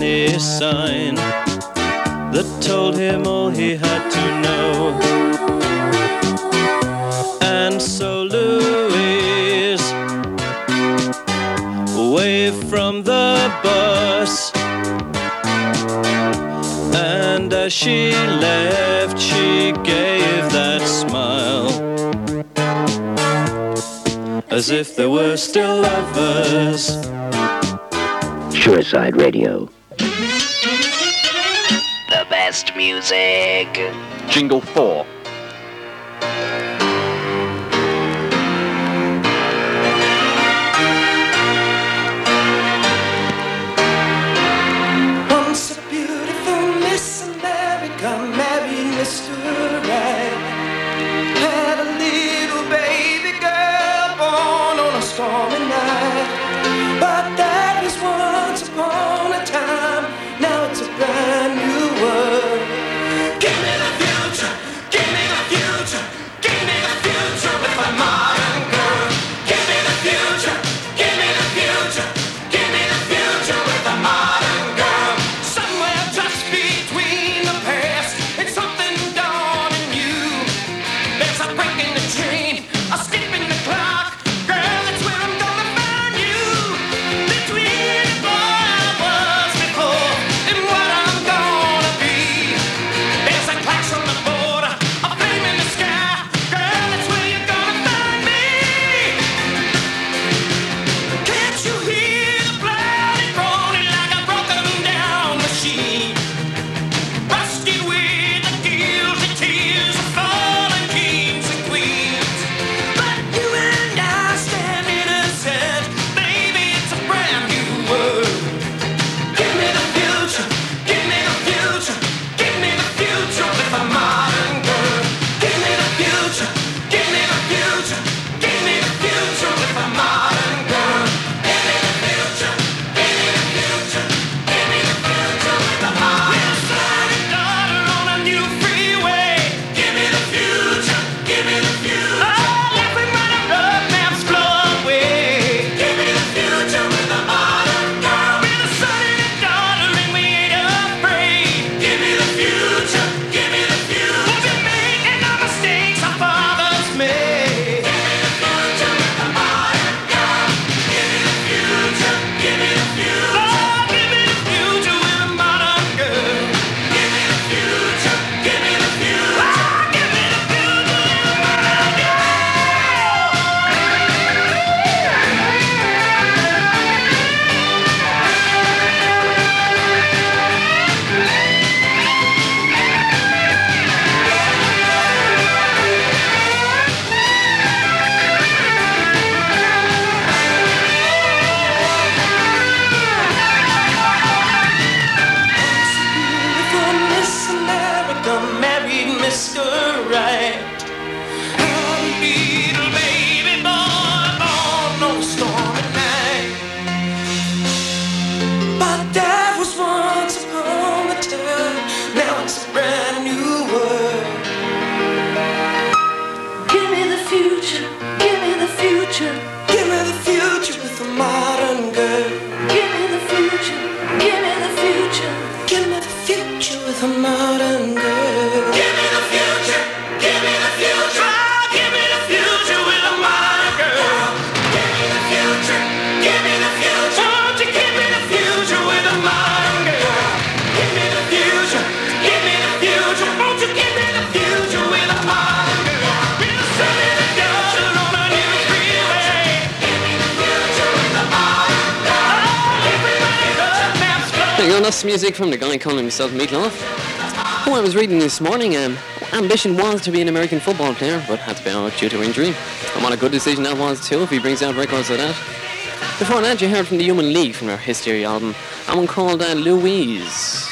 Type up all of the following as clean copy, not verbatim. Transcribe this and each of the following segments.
any sign that told him all he had to know. And so Louise waved from the bus, and as she left she gave that smile, as if they were still lovers. Shoreside Radio. The best music. Jingle 4. Once a beautiful Miss America married Mr. Right. Had a little baby girl born on a stormy night. But that was once upon a time. Now it's a brand new world. Give me the future, give me the future, give me the future with a modern girl. Give me the future, give me the future, give me the future with a modern girl. Somewhere just between the past and something dawning new. There's a break in the train, a skip in the clock. Girl, that's where I'm gonna find you. Between what I was before and what I'm gonna be. There's a clash on the border, a flame in the sky. Girl, that's where you're gonna find me. Can't you hear the blood groaning like a broken down machine? Rusty with the guilty tears of fallen kings and queens. But you and I stand innocent, baby, it's a brand new world. Give me the future, give me the future, give me the future with a modern girl. Give me the future, give me the future, give me the future with a modern girl. Give me the future, give me the future, give me the future with a modern girl. We'll slide it daughter on a new freeway. Give me the future, give me the future. Oh, laughing when the road maps blow away. Give me the future with a modern girl. We're the son and the daughter and we ain't afraid. Give me the future, give me the future. We'll be making the mistakes our fathers made. Give me the future with a modern girl. Give me the future, give me the future. Oh, give me the future with a modern girl. Give me the future, give me the future. Oh, give me the future with a modern girl. Beautiful Miss America married Mr. Right. Had a little baby boy born on a stormy night. But that was once upon a time. Now it's a brand new world. Give me the future, give me the future, give me the future with a modern girl. Give me the future, give me the future, give me the future with a modern girl. Give me the future, give me the future, oh, give me the future with a modern girl. Give me the future, give me the future, won't you give me the future with a modern girl? Give me the future, give me the future, won't you give me the future with a modern girl? We're the son and the daughter on a new freeway. Give me the future with a modern girl. Oh, everybody road maps flow. There you go, that's music from the guy calling himself Meatloaf. Who I was reading this morning, ambition was to be an American football player, but had to bail out due to injury. And what a good decision that was too, if he brings out records like that. Before that, you heard from the Human League from their Hysteria album, and one called Louise.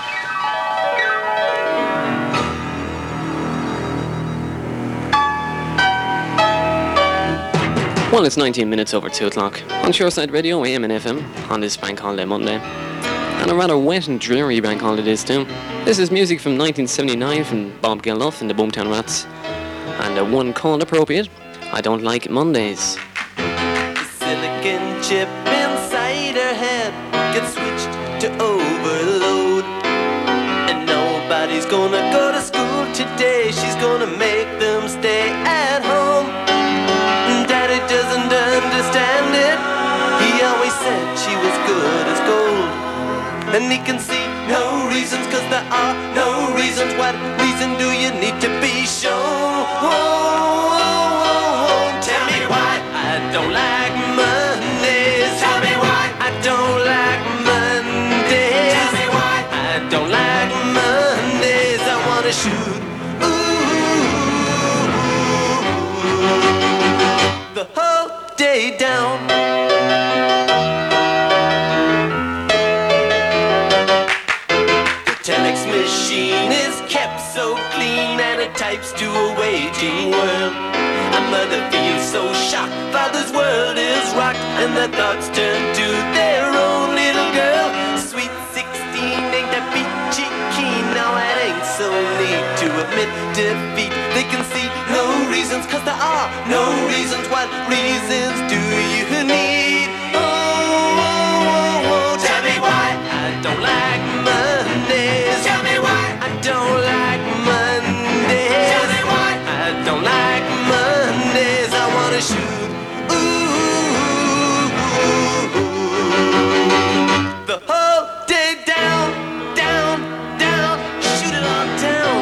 Well, it's 19 minutes over 2 o'clock on Shoreside Radio, AM and FM, on this bank holiday Monday. And a rather wet and dreary bank holiday it is too. This is music from 1979 from Bob Geldof and the Boomtown Rats. And one called appropriate, I Don't Like Mondays. The silicon chip inside her head gets switched to over overload. And nobody's gonna go to school today. She's gonna make them stay at home. Daddy doesn't understand it. He always said she was good as gold. And he can see no reasons, cause there are no reasons. What reason do you need to be shown? Tell me why I don't like Mondays. Tell me why I don't like Mondays. Tell me why I don't like Mondays. I wanna shoot the whole day down. Telex machine is kept so clean and it types to a waiting world. A mother feels so shocked, father's world is rocked, and their thoughts turn to their own little girl. Sweet 16 ain't that peachy keen. Now it ain't so neat to admit defeat. They can see no reasons, cause there are no reasons. What reasons do you need? Tell me why I don't like Mondays. Tell me why I don't like Mondays. Tell me why I don't like Mondays. I wanna shoot the whole day down, down, down. Shoot it on down.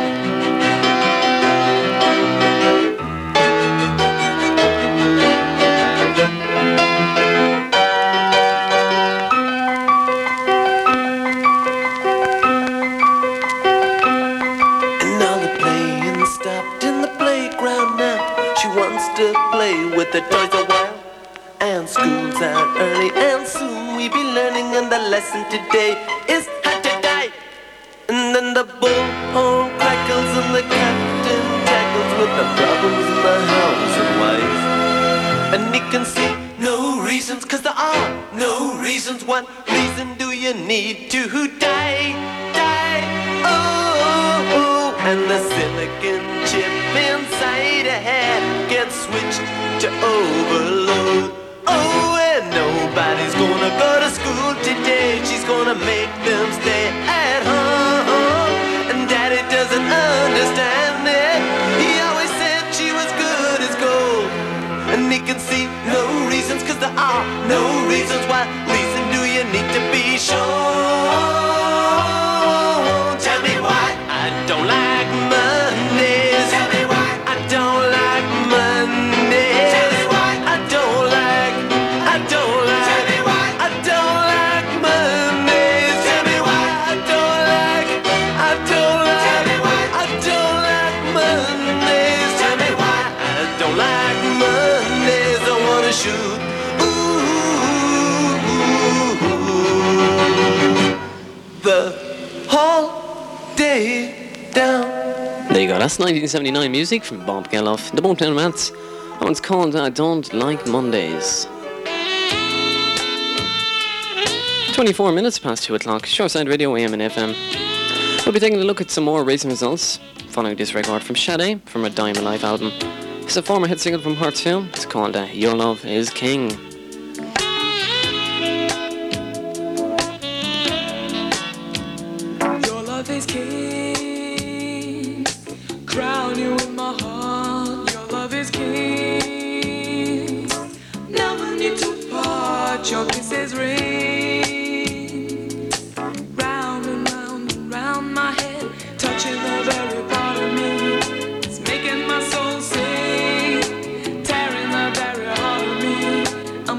To play with the toys a while. And school's out early, and soon we be learning. And the lesson today is how to die. And then the bullhorn crackles and the captain tackles with the problems in the house and wife. And he can see no reasons, cause there are no reasons. What reason do you need to die? Die, oh. And the silicon chip inside a head gets switched to overload. Oh, and nobody's gonna go to school today. She's gonna make them stay at home. And daddy doesn't understand it. He always said she was good as gold. And he can see no reasons, cause there are no reasons. What reason do you need to be shown? Tell me why I don't like Mondays. Tell me why I don't like Mondays. Tell me why I don't like. Tell me why I don't like Mondays. Tell me why I don't like. Tell me why I don't like Mondays. Tell me why I don't like Mondays. I wanna shoot the whole day down. There you go, that's 1979 music from Bob Geldof, the Boomtown Rats. That one's called I Don't Like Mondays. 24 minutes past 2 o'clock, Shoreside Radio, AM and FM. We'll be taking a look at some more racing results, following this record from Sade, from her Diamond Life album. It's a former hit single from her too. It's called Your Love Is King. Your love is king. Crown you in my heart. Your love is king. Never need to part. Your kisses ring. Round and round and round my head, touching the very part of me. It's making my soul sing, tearing the very heart of me.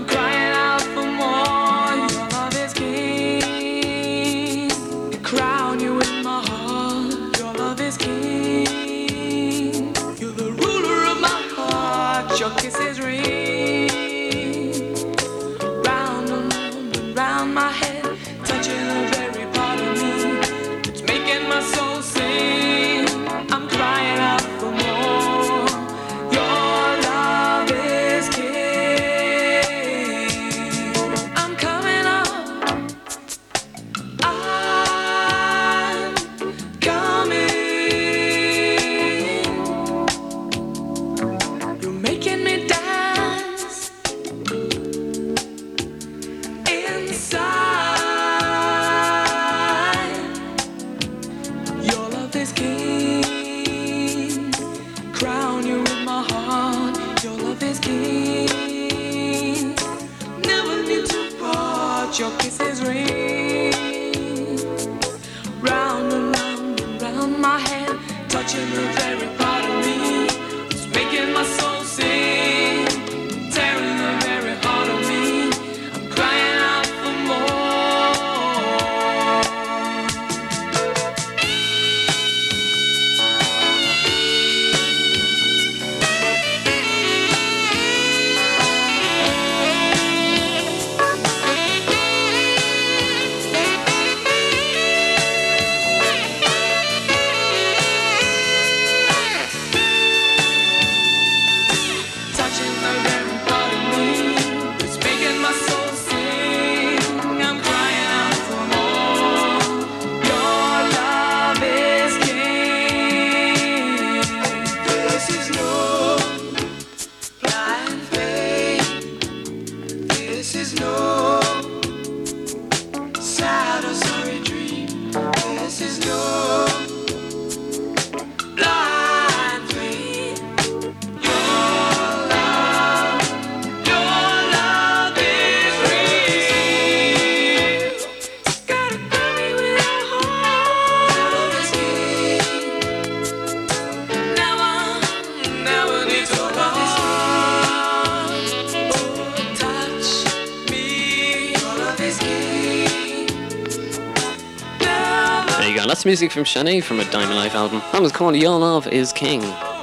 you go. That's music from Shanae from a Diamond Life album. That was called Your Love Is King.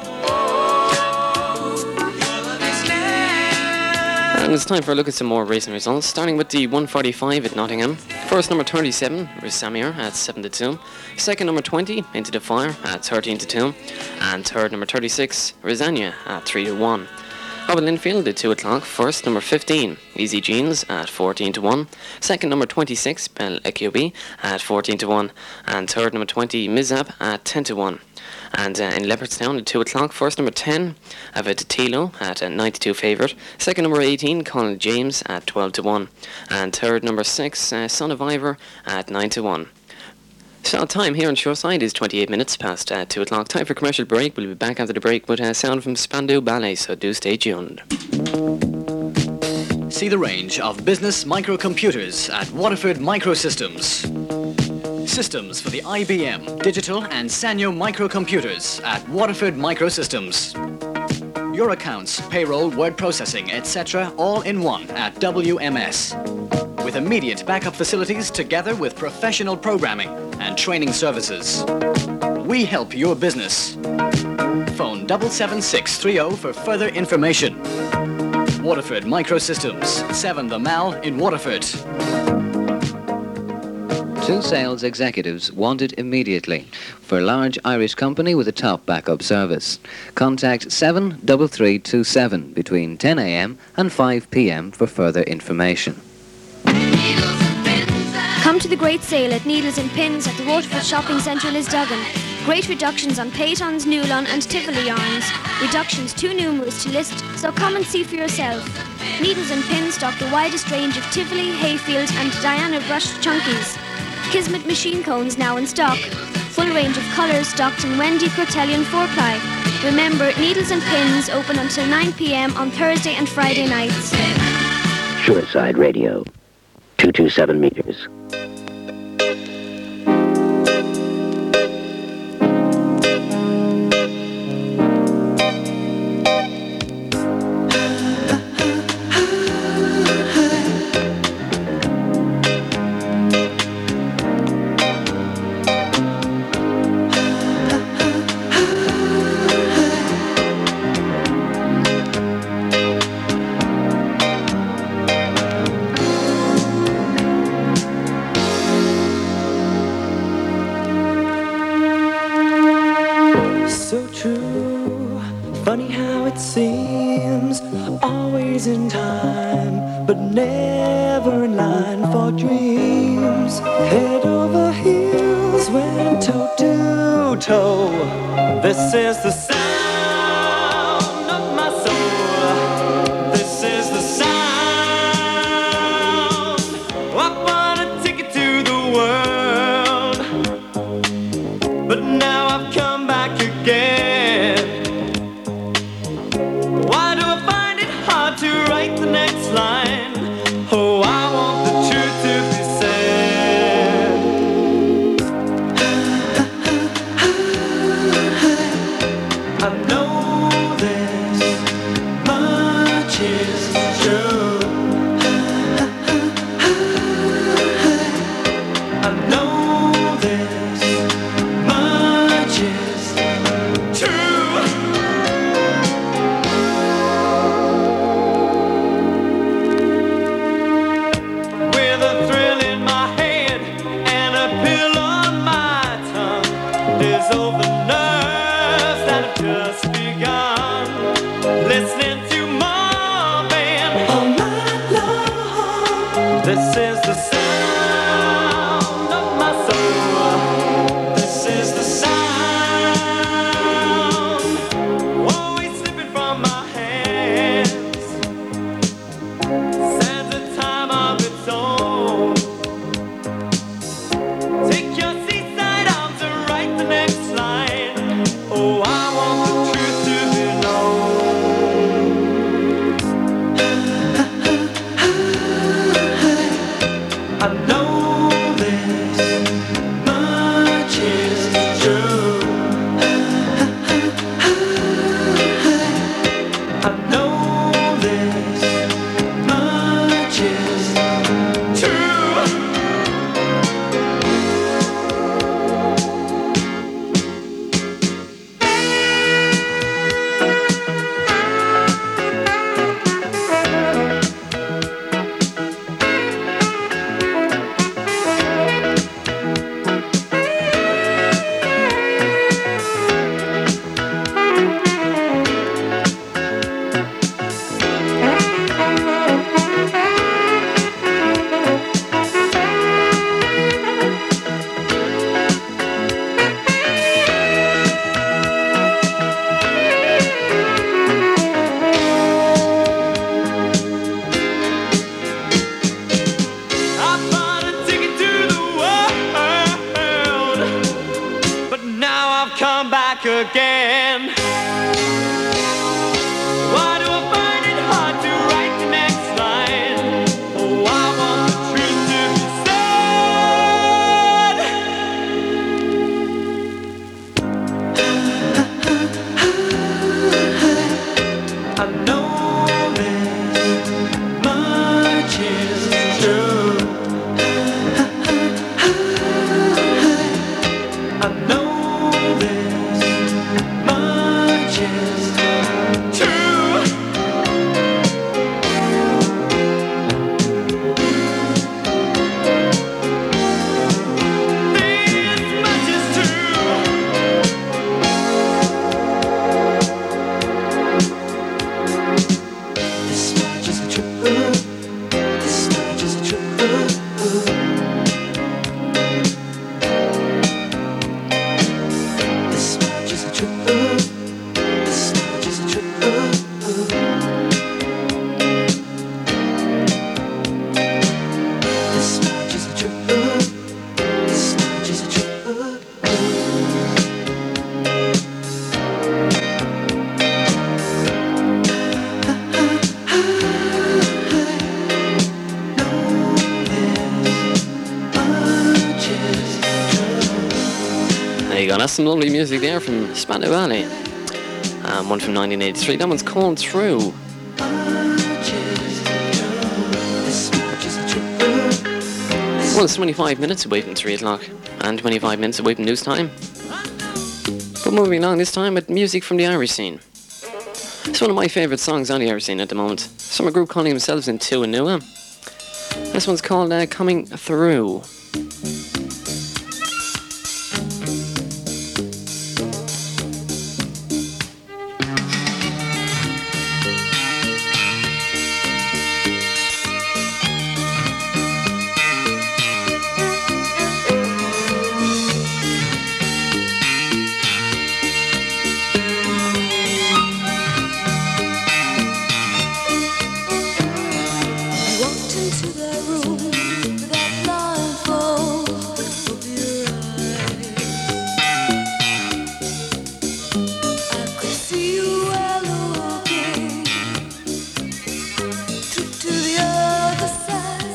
And it's time for a look at some more racing results, starting with the 145 at Nottingham. First, number 37, Samir at 7-2. Second, number 20, Into the Fire at 13-2. And third, number 36, Rosania at 3-1. Up at Linfield at 2 o'clock, first, number 15, Easy Jeans at 14-1. Second, number 26, Bell Equiobi at 14-1. And third, number 20, Mizab at 10-1. And in Leopardstown at 2 o'clock, first number 10, Avid Tilo at a 92 favourite. Second number 18, Colin James at 12-1. And third number 6, Son of Ivor at 9-1. So time here on Shoreside is 28 minutes past 2 o'clock. Time for commercial break. We'll be back after the break with sound from Spandau Ballet, so do stay tuned. See the range of business microcomputers at Waterford Microsystems. Systems for the IBM, Digital and Sanyo microcomputers at Waterford Microsystems. Your accounts, payroll, word processing, etc. all in one at WMS. With immediate backup facilities together with professional programming and training services. We help your business. Phone 77630 for further information. Waterford Microsystems, 7 The Mall in Waterford. 2 sales executives wanted immediately for a large Irish company with a top backup service. Contact 73327 between 10 a.m. and 5 p.m. for further information. Come to the great sale at Needles and Pins at the Waterford Shopping Centre Lisduggan. Great reductions on Paytons, Nulon and Tivoli yarns. Reductions too numerous to list, so come and see for yourself. Needles and Pins stock the widest range of Tivoli, Hayfield and Diana brushed chunkies. Kismet machine cones now in stock. Full range of colours stocked in Wendy Cortellian 4-ply. Remember, Needles and Pins open until 9 p.m. on Thursday and Friday nights. Shoreside Radio, 227 meters. This is the sound of my soul. This is the sound. I bought a ticket to the world, but now I've come back again. Why do I find it hard to write the next line? Oh, I want the truth to be said. I know this much is true. I know this much is true. With a thrill in my head and a pill on my tongue, there's over nerves that have just begun. Listening to Marvin all night long. This is the sound of my soul. This is the sound. Always slipping from my hands. Sands a time of its own. Take your seaside arms and write the next line. back again. Why do I find it hard to write the next line? Oh, I want the truth to be said. I know this much is true. I know this much is true. This much is true. This much is true. This much is true. This much is true. This much is true. This much is true. This much is true. There you go, that's some lovely music there from Spandau Ballet. One from 1983, that one's called Through. Well, it's 25 minutes away from 3 o'clock and 25 minutes away from news time. But moving along this time with music from the Irish scene. It's one of my favourite songs on the Irish scene at the moment. It's from a group calling themselves Into and Nua. This one's called Coming Through. Walked into the room with that blindfold over your eyes. I could see you were looking to the other side.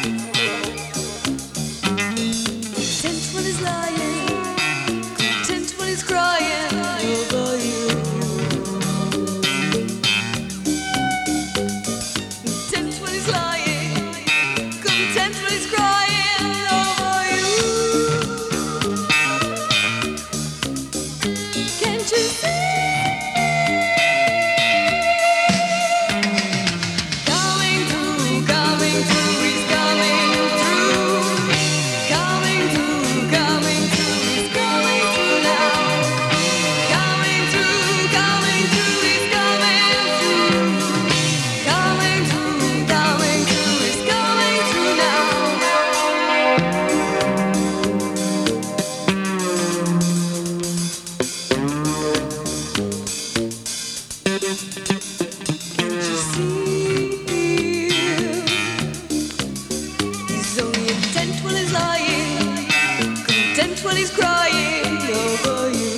Content when he's lying, content when he's crying over you. Content when he's lying, content when he's crying over you. Can't you see? Coming through, he's coming through. Coming through, he's coming through now. Coming through, he's coming through. Coming through, he's coming through now. Can't you see? He's only content when he's lying, content when he's crying over you.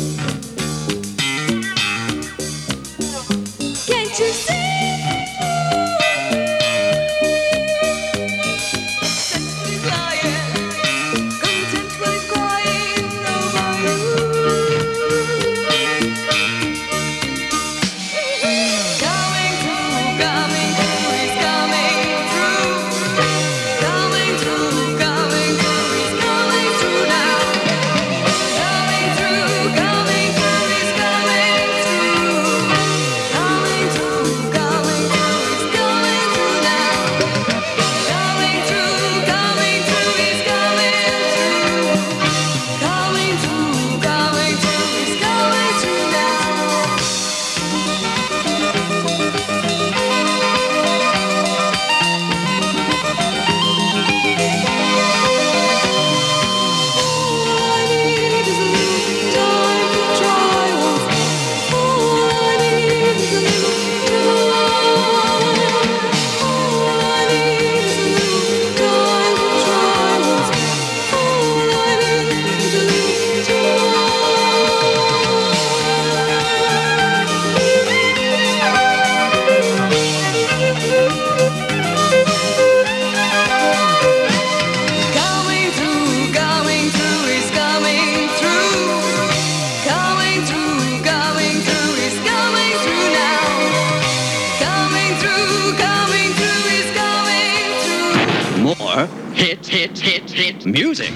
Can't you see? Content when he's lying, content when he's crying over you. Coming through, he's coming through. Coming through, he's coming through now. Coming through. minute. Music.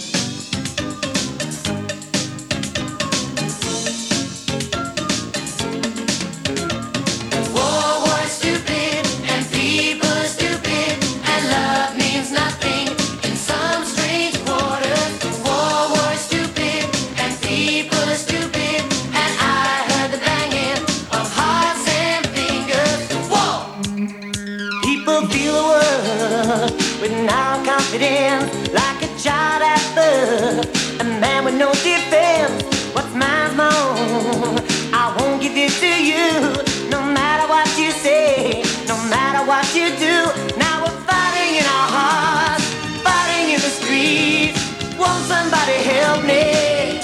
War was stupid and people are stupid and love means nothing in some strange quarters. War was stupid and people are stupid and I heard the banging of hearts and fingers. War! People feel the world with now confidence, like a child at birth, a man with no defense. What's mine's my own. I won't give it to you, no matter what you say, no matter what you do. Now we're fighting in our hearts, fighting in the streets. Won't somebody help me?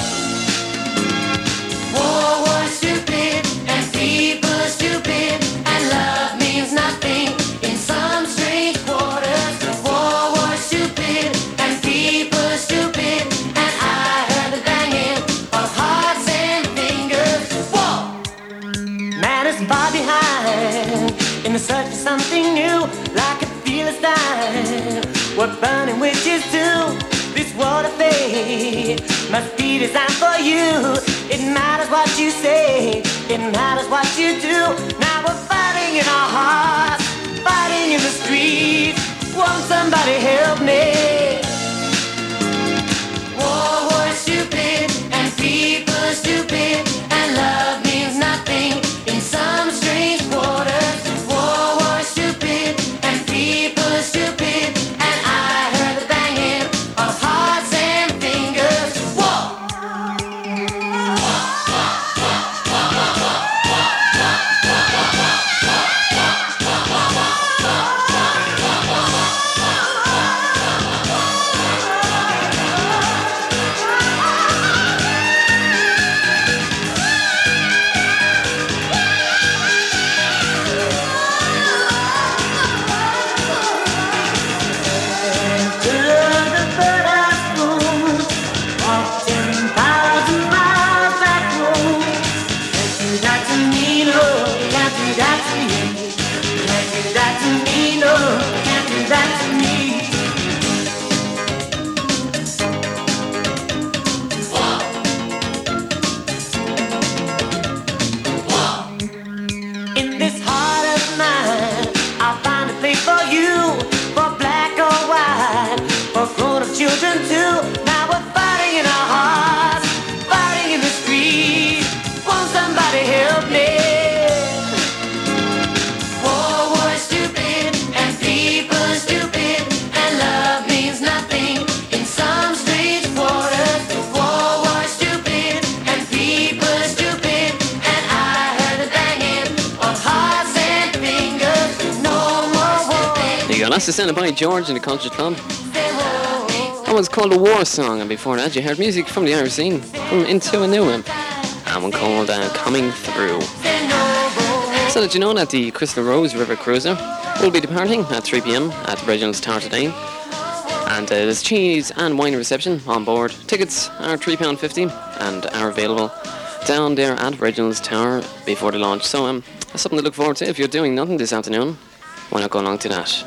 War was stupid and people are stupid and love means nothing in some strange quarters. War was stupid and people are stupid and I heard the banging of hearts and fingers. War! Man is far behind in the search for something new, like a Philistine. We're burning witches too. This world of fate must be designed for you. It matters what you say, it matters what you do. Now we're fighting in our hearts, fighting in the streets. Won't somebody help me? War was stupid and people are stupid and love means nothing in some strange quarters. War was stupid and people are stupid and I heard the banging of hearts and fingers. War! In this heart of mine, I'll find a place for you, for black or white, for grown-up children too. Now we're fighting in our hearts, fighting in the streets. Won't somebody help me? War was stupid and people are stupid and love means nothing in some strange quarters. War was stupid and people are stupid and I heard the banging of hearts and fingers. No more war. You got That's Descended by George in the Culture Club. That one's called a war song, and before that you heard music from the Irish scene, from Into a New One. And one called Coming Through. So did you know that the Crystal Rose River Cruiser will be departing at 3 p.m. at Reginald's Tower today? And there's cheese and wine reception on board. Tickets are £3.50 and are available down there at Reginald's Tower before the launch. So that's something to look forward to if you're doing nothing this afternoon. Why not go along to that?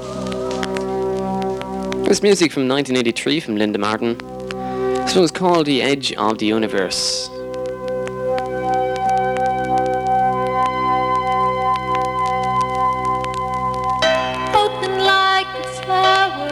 This music from 1983 from Linda Martin. This one's called The Edge of the Universe. Open like a flower,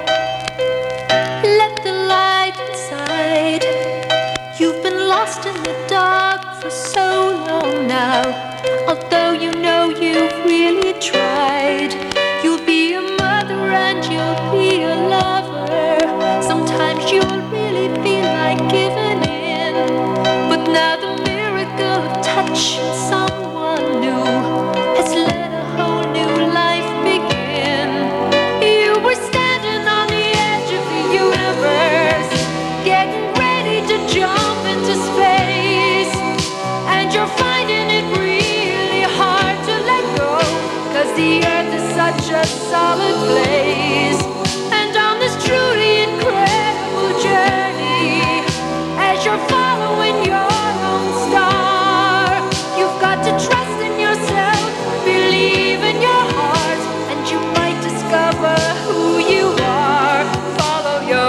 let the light inside. You've been lost in the dark for so long now. Although you know you've really tried, you'll be a mother and you'll be a lover. Sometimes you'll really feel like giving in, but now the miracle of touching someone new has let a whole new life begin. You were standing on the edge of the universe, getting ready to jump into space, and you're finding it really hard to let go, 'cause the earth is such a solid place. And on this truly incredible journey, as you're following your own star, you've got to trust in yourself, believe in your heart, and you might discover who you are. Follow your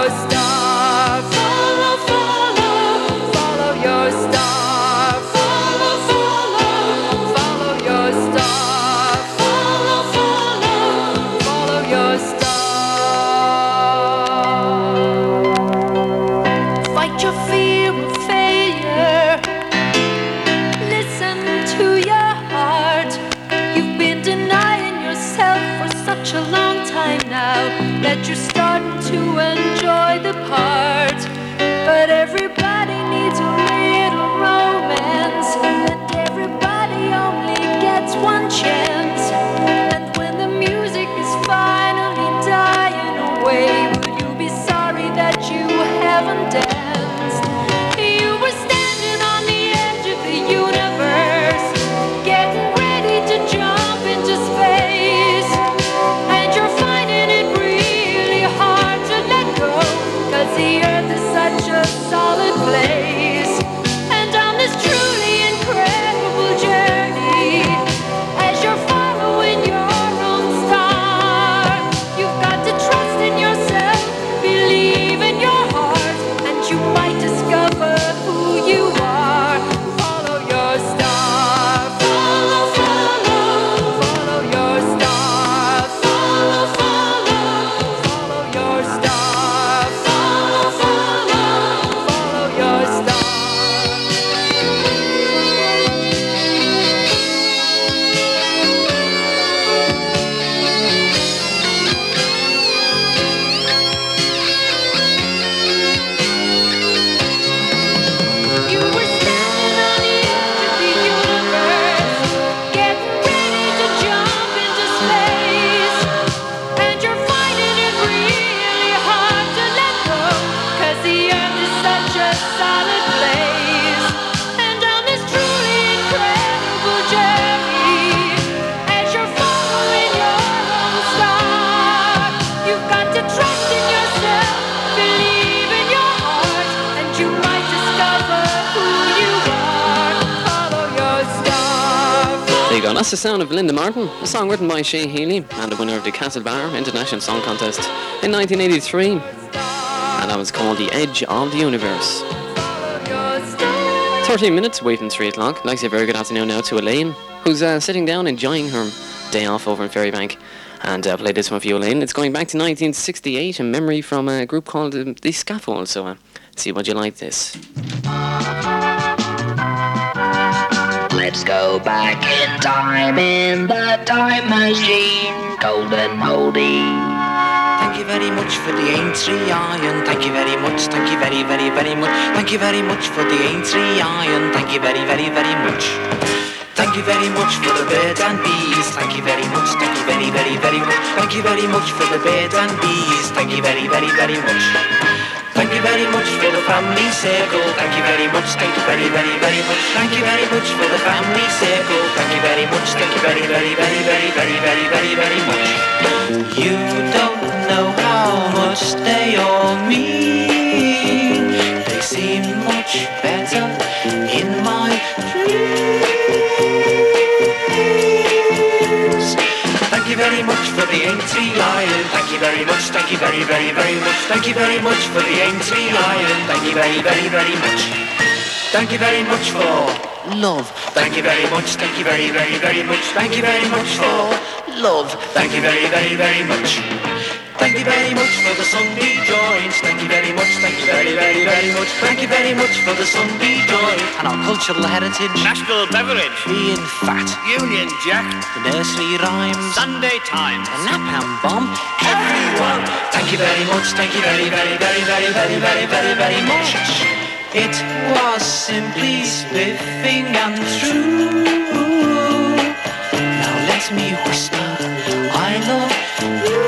a fear of failure. Listen to your heart. You've been denying yourself for such a long time now that you're starting to enjoy the part. But everybody needs a little romance, and everybody only gets one chance. And when the music is finally dying away, will you be sorry that you haven't danced? You were standing on the edge of the universe, getting ready to jump into space, and you're finding it really hard to let go, 'cause the earth is such a solid place. And on this truly incredible journey, as you're following your own star, you've got to trust in yourself, believe in your heart, and you might discover who you are. Follow your star. Follow, follow, follow your star. Follow, follow, follow your star. Follow, follow, follow your star. You were standing on the edge of the universe, getting ready to jump into space, and you're finding it really hard to let go, 'cause the earth is such a solid place. And on this truly incredible journey, as you're following your own star, you've got to trust in yourself, believe in your heart, and you might discover who you are. Follow your star. There you go, that's the sound of Linda Martin, a song written by Shea Healy and the winner of the Castlebar International Song Contest in 1983. And that was called The Edge of the Universe. 13 minutes away from 3 o'clock. I'd like to say a very good afternoon now to Elaine, who's sitting down enjoying her day off over in Ferrybank. And play this one for you, Elaine. It's going back to 1968, a memory from a group called The Scaffold. So see what you like this. Let's go back in time in the time machine, golden oldie. Thank you very much for the Aintree iron. Thank you very much. Thank you very, very, very much. Thank you very much for the Aintree iron. Thank you very, very, very much. Thank you very much for the birds and bees. Thank you very much. Thank you very, very, very much. Thank you very much for the birds and bees. Thank you very, very, very much. Thank you very much for the family circle. Thank you very much. Thank you very, very, very much. Thank you very much for the family circle. Thank you very much. Thank you very, very, very, very, very, very, very, very much. You don't know how much they all mean. They seem much better in my dreams. Thank you very much for the Aintree iron. Thank you very much. Thank you very, very, very much. Thank you very much for the Aintree iron. Thank you very, very, very much. Thank you very much for love. Thank you very much. Thank you very, very, very much. Thank you very much for love. Thank you very, very, very much. Thank you very much for the Sunday joints. Thank you very much. Thank you very, very, very much. Thank you very much for the Sunday joint and our cultural heritage. National beverage. Being fat. Union Jack. The nursery rhymes. Sunday Times. The napalm bomb. Everyone. Thank you very much. Thank you very, very, very, very, very, very, very, very much. It was simply spiffing and true. Now let me whisper, I love you.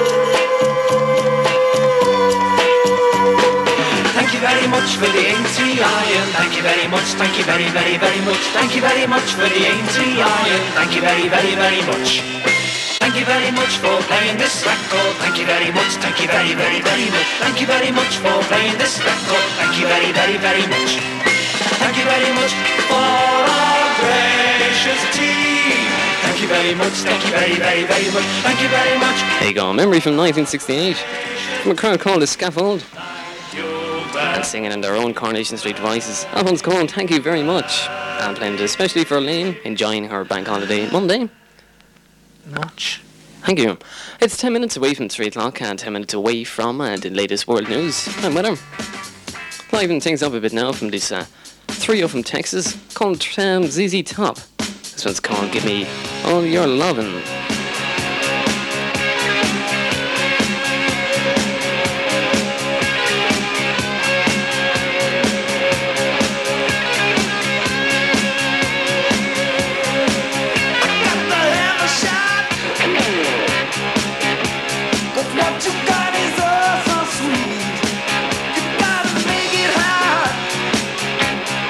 Thank you very much for the Aintree iron. Thank you very much. Thank you very, very, very much. Thank you very much for the Aintree iron. Thank you very, very, very much. Thank you very much for playing this record. Thank you very much. Thank you very, very, very much. Thank you very much for playing this record. Thank you very, very, very much. Thank you very much for our gracious team. Thank you very much. Thank you very, very, very much. Thank you very much. There you go, a memory from 1968 from a crowd called The Scaffold. And singing in their own Coronation Street voices. That one's called Thank You Very Much. And playing it especially for Elaine, enjoying her bank holiday Monday. Much. Thank you. It's 10 minutes away from 3 o'clock and 10 minutes away from the latest world news and weather. Liven things up a bit now from this trio from Texas called ZZ Top. This one's called Give Me All Your Lovin'.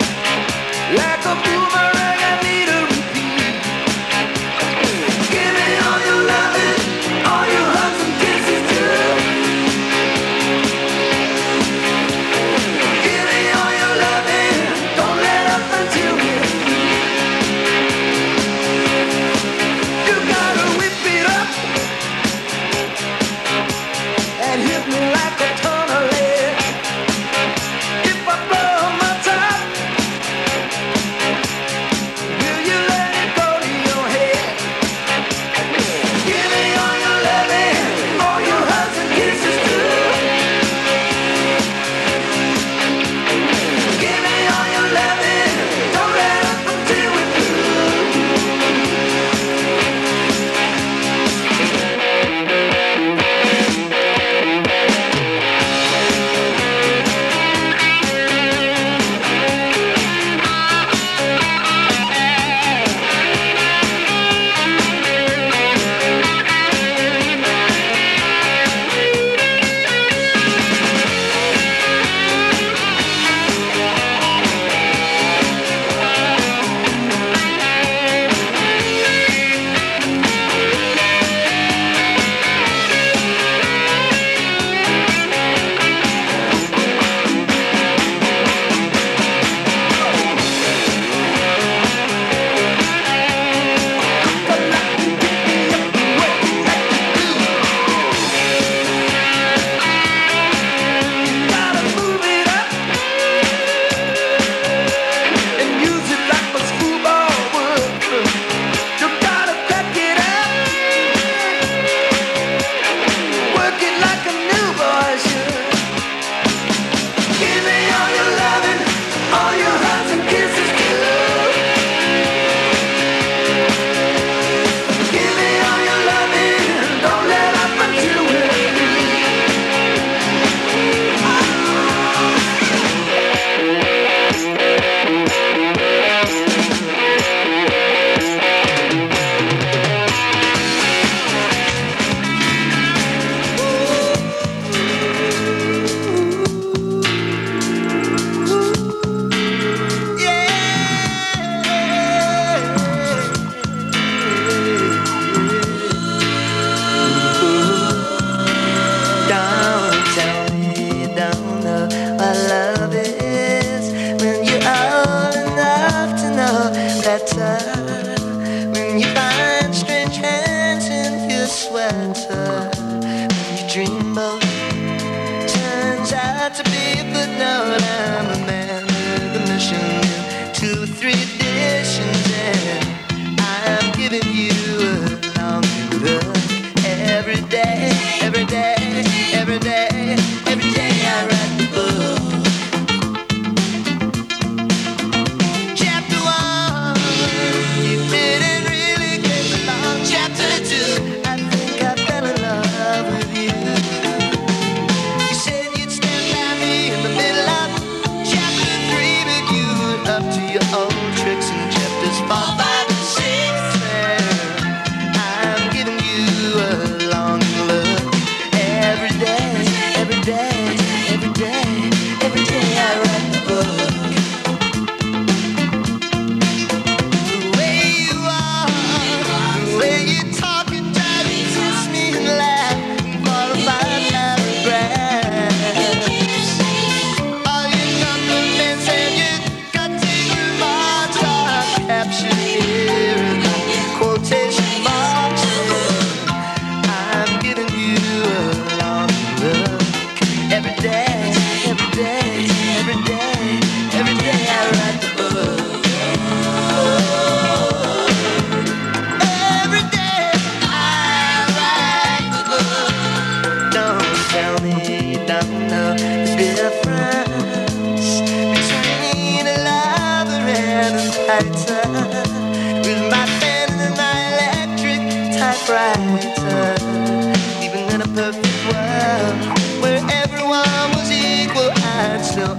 Like a boomerang, I need a repeat. Give me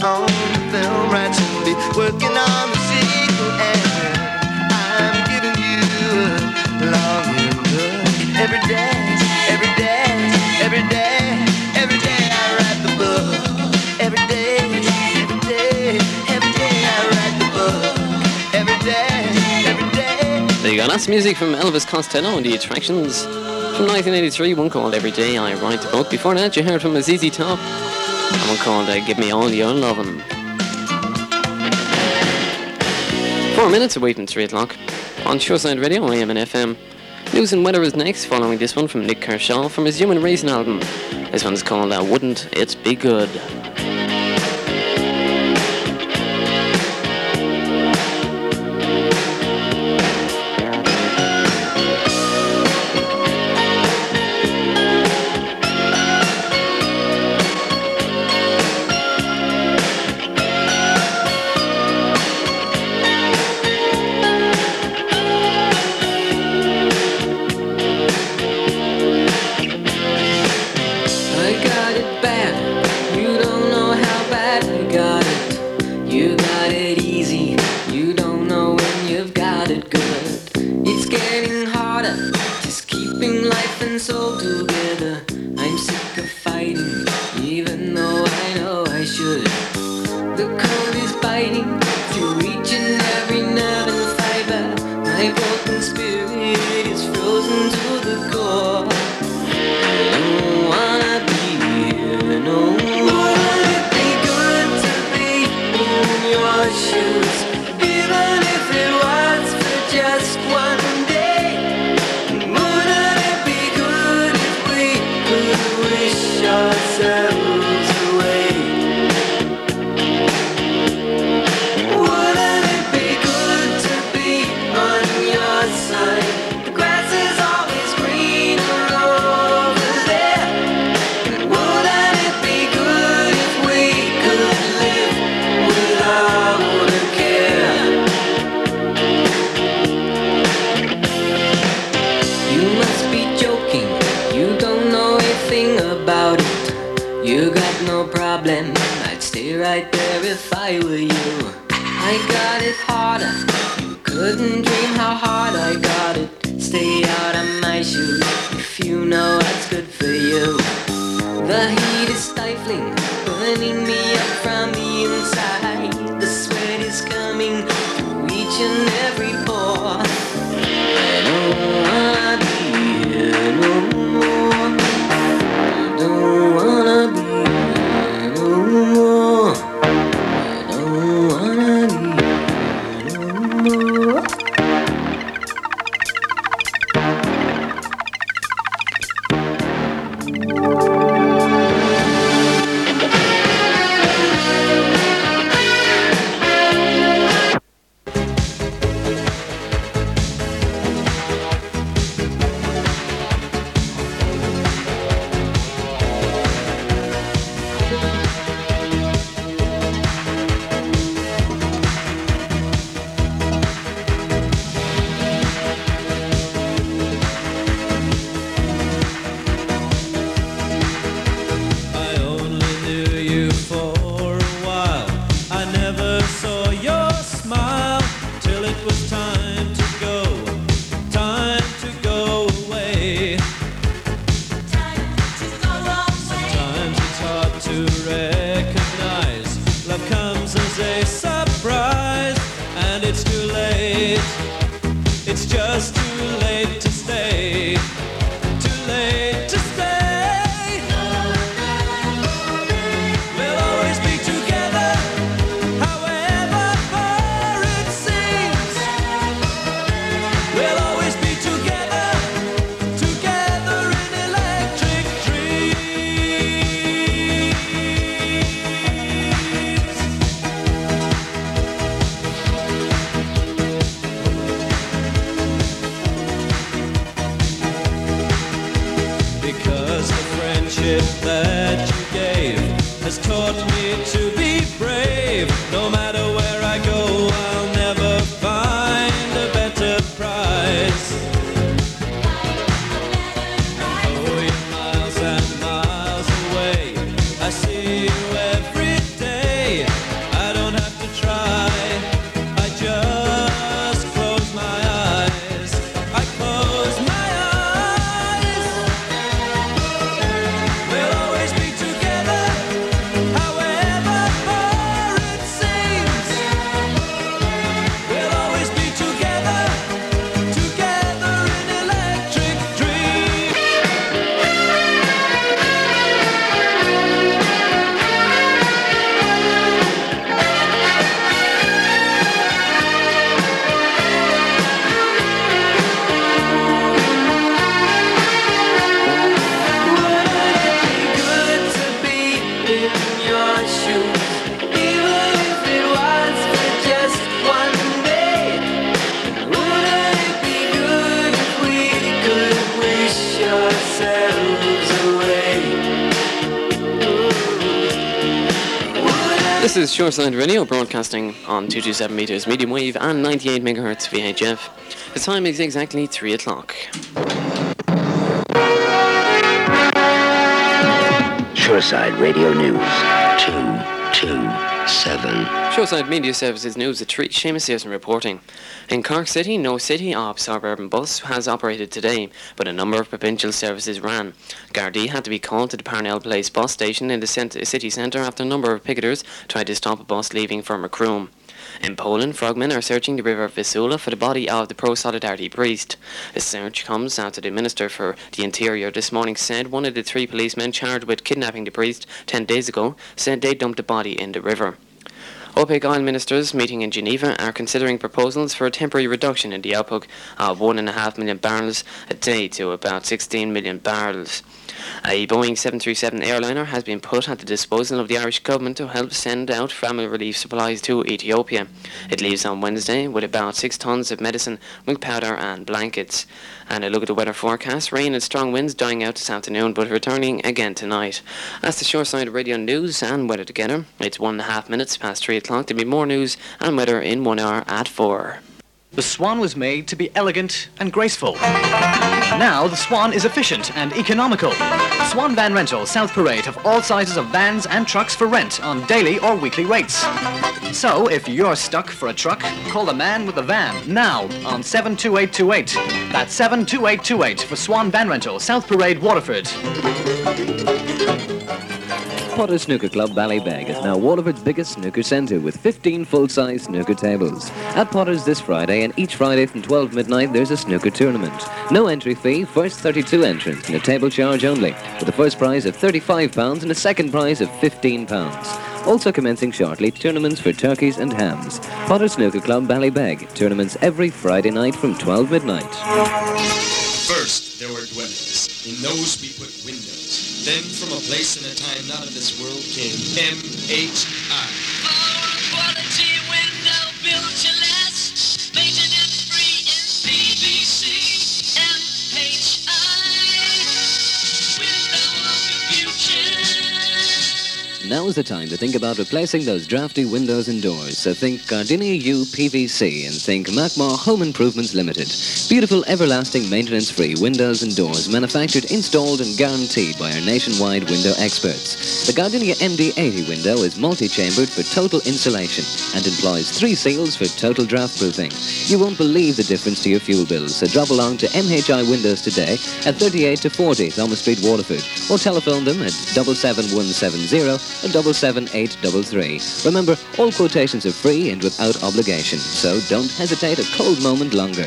on the film right soon. Be working on the sequel, and I'm giving you a longing look. Every day, every day, every day, every day I write the book. Every day, every day, every day I write the book. Every day, every day. There you go, that's music from Elvis Costello and the Attractions from 1983, one called Every Day I Write the Book. Before that you heard from a ZZ Top and one called Give Me All Your Lovin'. 4 minutes awaiting 3 o'clock on Shoreside Radio, AM and FM. News and weather is next, following this one from Nick Kershaw from his Human Racing album. This one's called Wouldn't It Be Good. See you every day. is Shoreside Radio, broadcasting on 227 meters medium wave and 98 megahertz VHF. The time is exactly 3 o'clock. Shoreside Radio News 227. Shoreside Media Services News at 3. Seamus Searson reporting. In Cork City, no city or suburban bus has operated today, but a number of provincial services ran. Gardaí had to be called to the Parnell Place bus station in the city centre after a number of picketers tried to stop a bus leaving from Macroom. In Poland, frogmen are searching the river Vistula for the body of the pro-Solidarity priest. The search comes after the Minister for the Interior this morning said one of the 3 policemen charged with kidnapping the priest 10 days ago said they dumped the body in the river. OPEC oil ministers meeting in Geneva are considering proposals for a temporary reduction in the output of 1.5 million barrels a day to about 16 million barrels. A Boeing 737 airliner has been put at the disposal of the Irish government to help send out family relief supplies to Ethiopia. It leaves on Wednesday with about 6 tons of medicine, milk powder and blankets. And a look at the weather forecast, rain and strong winds dying out this afternoon but returning again tonight. That's the Shoreside Radio News and weather together. It's 1.5 minutes past 3 o'clock. There'll be more news and weather in 1 hour at 4. The Swan was made to be elegant and graceful. Now the Swan is efficient and economical. Swan Van Rental, South Parade have all sizes of vans and trucks for rent on daily or weekly rates. So if you're stuck for a truck, call the man with the van now on 72828. That's 72828 for Swan Van Rental, South Parade, Waterford. Potter Snooker Club Ballybeg is now Waterford's biggest snooker centre with 15 full-size snooker tables. At Potter's this Friday and each Friday from 12 midnight there's a snooker tournament. No entry fee, first 32 entrants and a table charge only, with a first prize of £35 and a second prize of £15. Also commencing shortly, tournaments for turkeys and hams. Potter Snooker Club Ballybeg, tournaments every Friday night from 12 midnight. First there were dwellings, in those we put windows. Then from a place and a time not of this world came MHI. Quality window built to last, maintenance free in PVC. MHI, window of the future. Now is the time to think about replacing those drafty windows and doors. So think Gardenia U PVC and think Macmar Home Improvements Limited. Beautiful, everlasting, maintenance-free windows and doors manufactured, installed and guaranteed by our nationwide window experts. The Gardenia MD80 window is multi-chambered for total insulation and employs 3 seals for total draft proofing. You won't believe the difference to your fuel bills, so drop along to MHI Windows today at 38 to 40 Thomas Street, Waterford, or telephone them at 77170 or 77833. Remember, all quotations are free and without obligation, so don't hesitate a cold moment longer.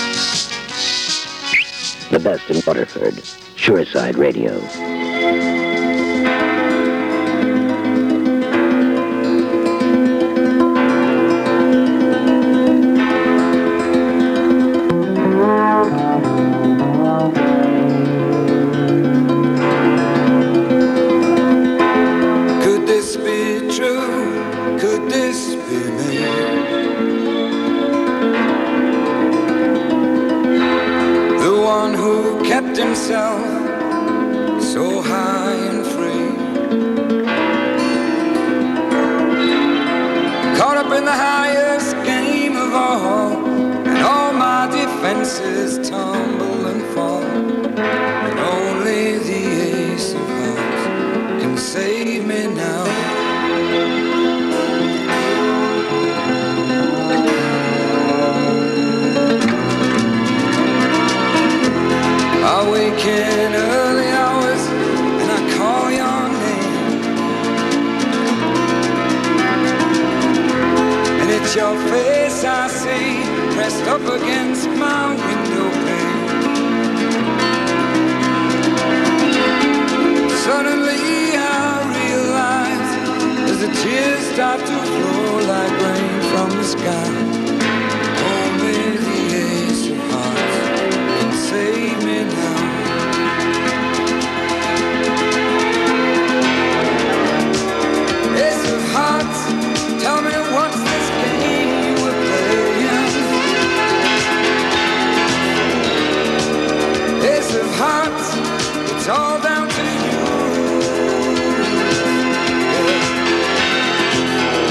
The best in Waterford. Shoreside Radio. Could this be true? Could this be me? The one who kept himself so high and free, caught up in the highest game of all, and all my defenses tumble and fall, and only the ace of hearts can save me now. I wake in early hours and I call your name, and it's your face I see pressed up against my window pane. Suddenly I realize as the tears start to flow like rain from the sky, only the ace of hearts can save me now. Ace of hearts, tell me what's this game we're playing? Ace of hearts, it's all down to you. Yeah.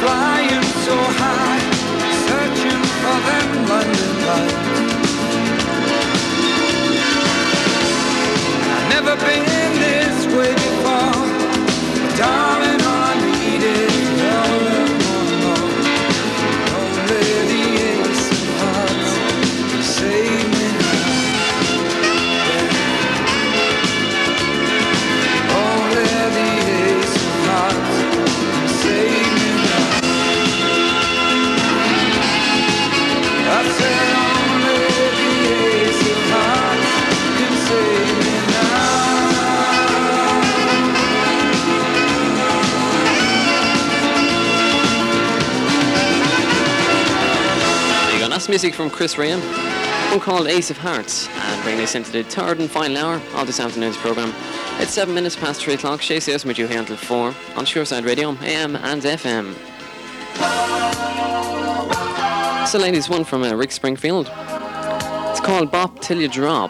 flying so high, searching for them London lights. I've never been this way before, but darling, all I need is love and more. Only the ace of hearts can save me now. Only the ace of hearts can save me now. I said only the ace of hearts can save me now. There you go, that's music from Chris Graham, one called Ace of Hearts, and bringing us into the third and final hour of this afternoon's programme. It's 7 minutes past 3 o'clock. Shay Sears with you here until 4 on Shoreside Radio, AM and FM. So ladies, one from Rick Springfield. It's called Bop Till You Drop.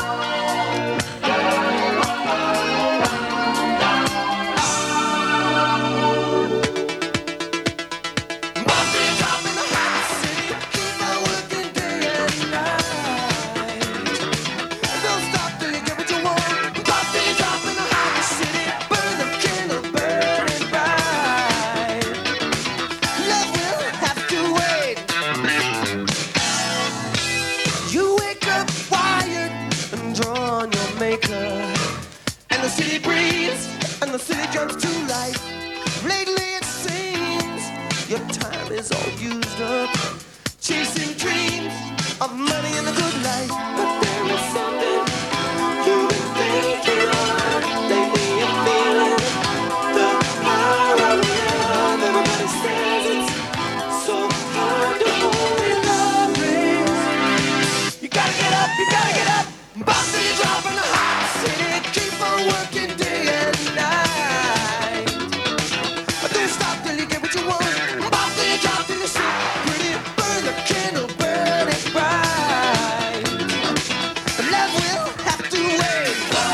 You wake up wired and drawn your maker, and the city breathes and the city jumps to life. Lately it seems your time is all used up, chasing dreams of money and a good life. But there is something you've been thinking of. Lately you're feeling the power of love. Everybody says it's so hard to hold in love. You gotta get up, you gotta get up. Bop till you drop in the hot city. Keep on working day and night. Don't stop till you get what you want. Bop till you drop till you see pretty. Burn the candle, burn it bright. Love will have to wait.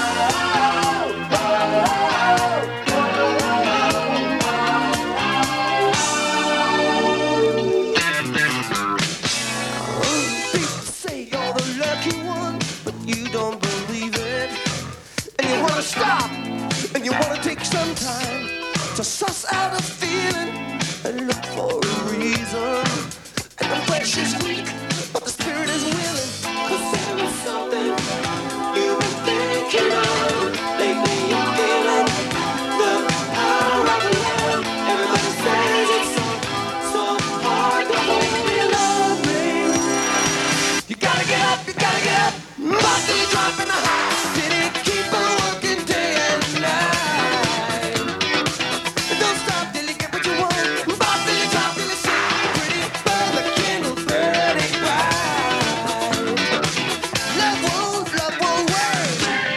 People say you're the lucky one, but you don't believe it. And you wanna stop, and you wanna take some time to suss out a feeling and look for a reason. And the flesh is weak, but the spirit is willing. 'Cause there is something you've been thinking of. Lately you're feeling the power of love. Everybody says it's so hard to hold in love, babe. You gotta get up, you gotta get up. Bop till you drop in the hot city. Keep on working day and night. Don't stop till you get what you want. Bop till you drop till you see pretty. Burn the candle, burn it bright. Love won't wait.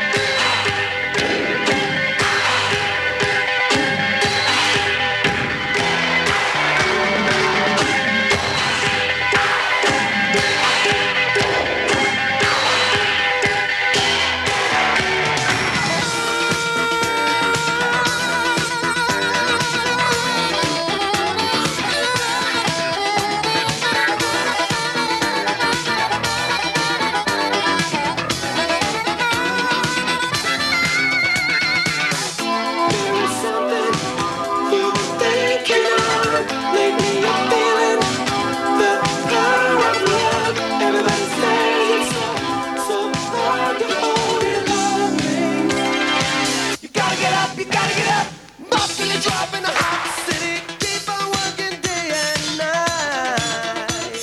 There is something you've been thinking of. Lately you're feeling the power of love. Everybody says it's so hard to hold in love, babe. You gotta get up, you gotta get up. Bop till you drop in the hot city. Keep on working day and night.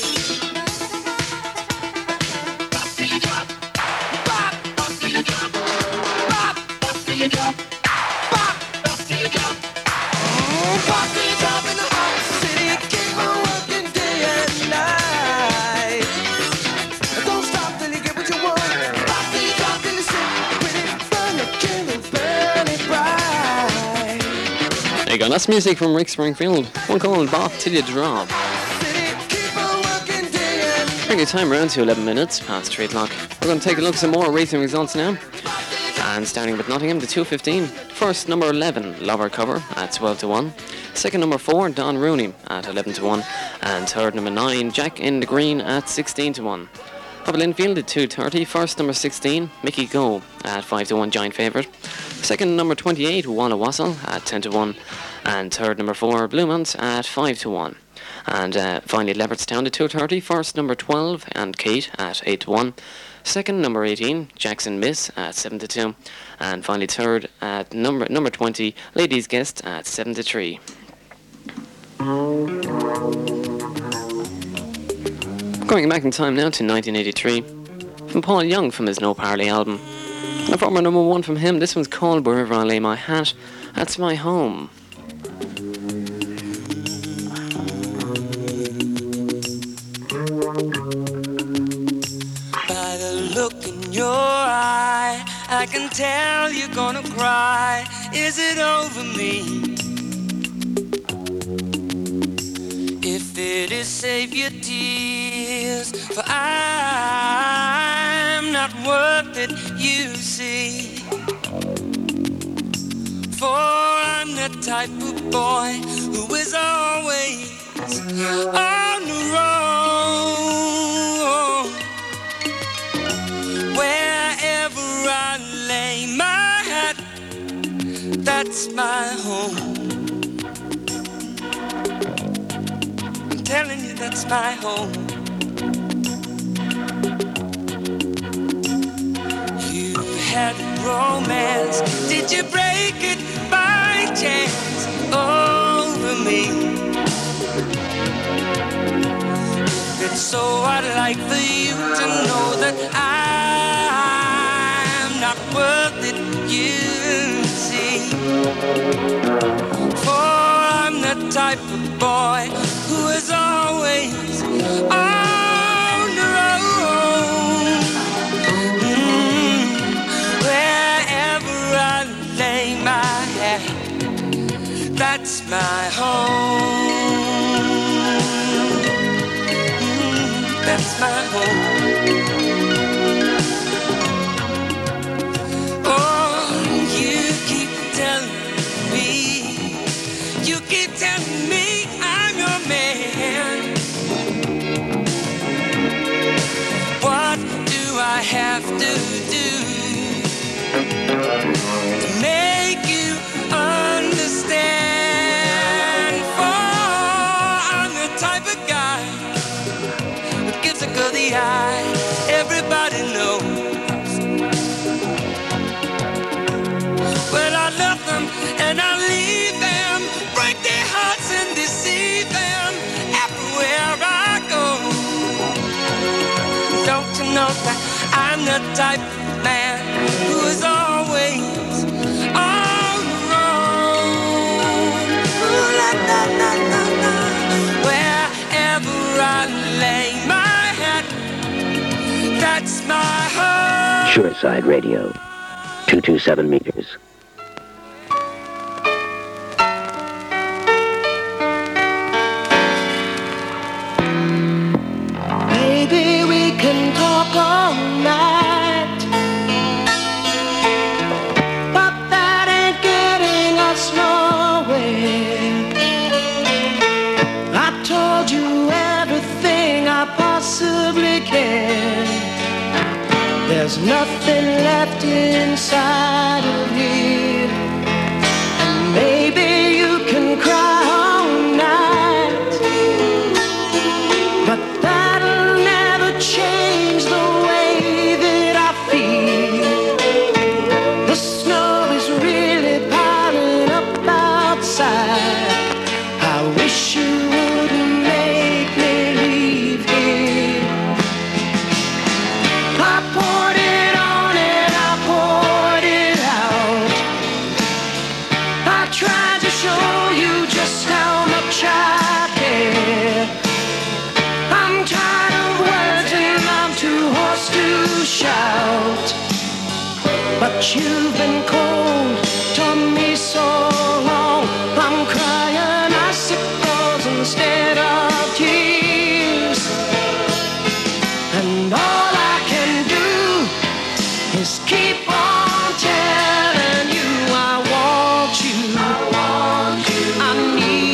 Bop till you drop. Bop till you drop. Bop till you drop. Bop till you drop. Bop till you drop in the hot city. Keep on working day and night. Don't stop till you get what you want. Bop till you drop till you see pretty. Burn the candle, burn it bright. There you go, that's music from Rick Springfield, one called Bop Till You Drop. Keep on working day and Bring your time around to 11 minutes past 3 o'clock. We're going to take a look at some more racing results now. And starting with Nottingham, the 2:15. First, number 11, Lover Cover at 12 to 1. Second number 4, Don Rooney at 11-1. And third number 9, Jack in the Green at 16-1. Up at Linfield at 2:30. First number 16, Mickey Go at 5-1, giant favourite. Second number 28, Walla Wassel at 10-1. And third number 4, Bluemont at 5-1. And finally Leopardstown at 2:30. First number 12, and Kate at 8-1. Second number 18, Jackson Miss at 7-2. And finally third at number 20, Ladies Guest at 7-3. Going back in time now to 1983, from Paul Young from his No Parley album. And a former number 1 from him, this one's called Wherever I Lay My Hat, That's My Home. By the look in your eye, I can tell you're gonna cry. Is it over me? If it is, save your tears, for I'm not worth it, you see. For I'm the type of boy who is always on the road. Wherever I lay my hat, that's my home. I'm telling you, that's my home. You had romance, did you break it by chance over me? If it's so, I'd like for you to know that I'm not worth it, you see. For I'm the type of boy who is always on the road. Wherever I lay my hat, that's my home. That's my home. Oh, you keep telling me I'm your man. What do I have to do to make you understand? For I'm the type of guy who gives a girl the eye, everybody knows. Well, I love them and I leave them, break their hearts and deceive them everywhere I go. Don't you know that I'm the type of man who is always on the road? Ooh, la, la, la, la, la. Wherever I lay my hat, that's my home. Shoreside Radio, 227 meters. Baby, we can talk all night, but that ain't getting us nowhere. I told you everything I possibly can. There's nothing left inside of me, and maybe you can cry all night, but that'll never change the way that I feel. The snow is really piling up outside. I wish you wouldn't make me leave here. I poured it on and I poured it out. I tried to show you just how much I care. I'm tired of words and I'm too hoarse to shout. But you've been cold to me so long, I'm crying icicles instead of tears. And all I can do is keep on telling you I want you, I need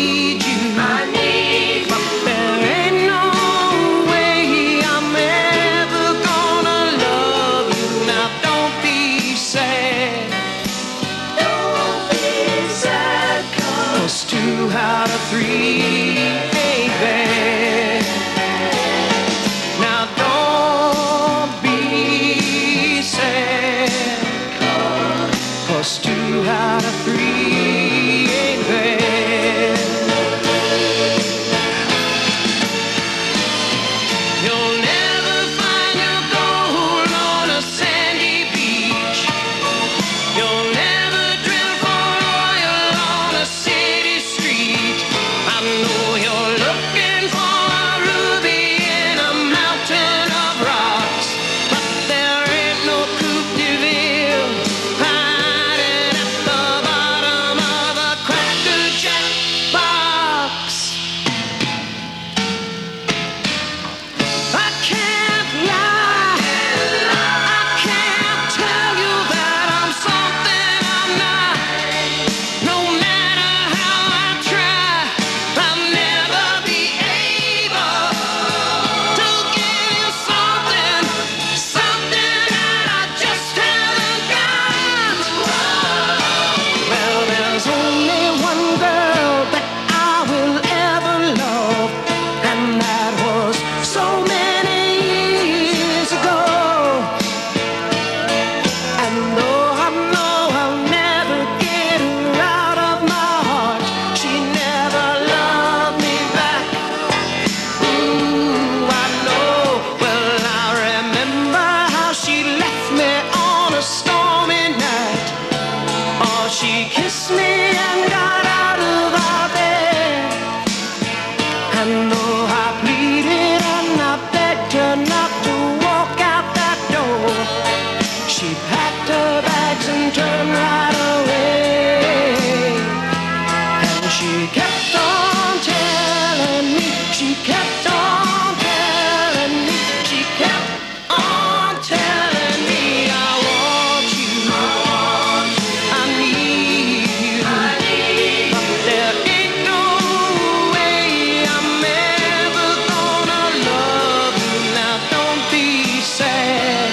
And though I pleaded and I begged her not to walk out that door, she packed her bags and turned right away. And she kept on telling me, she kept on telling me, she kept on telling me, I want you, I need you, but there ain't no way I'm ever gonna love you. Now don't be sad,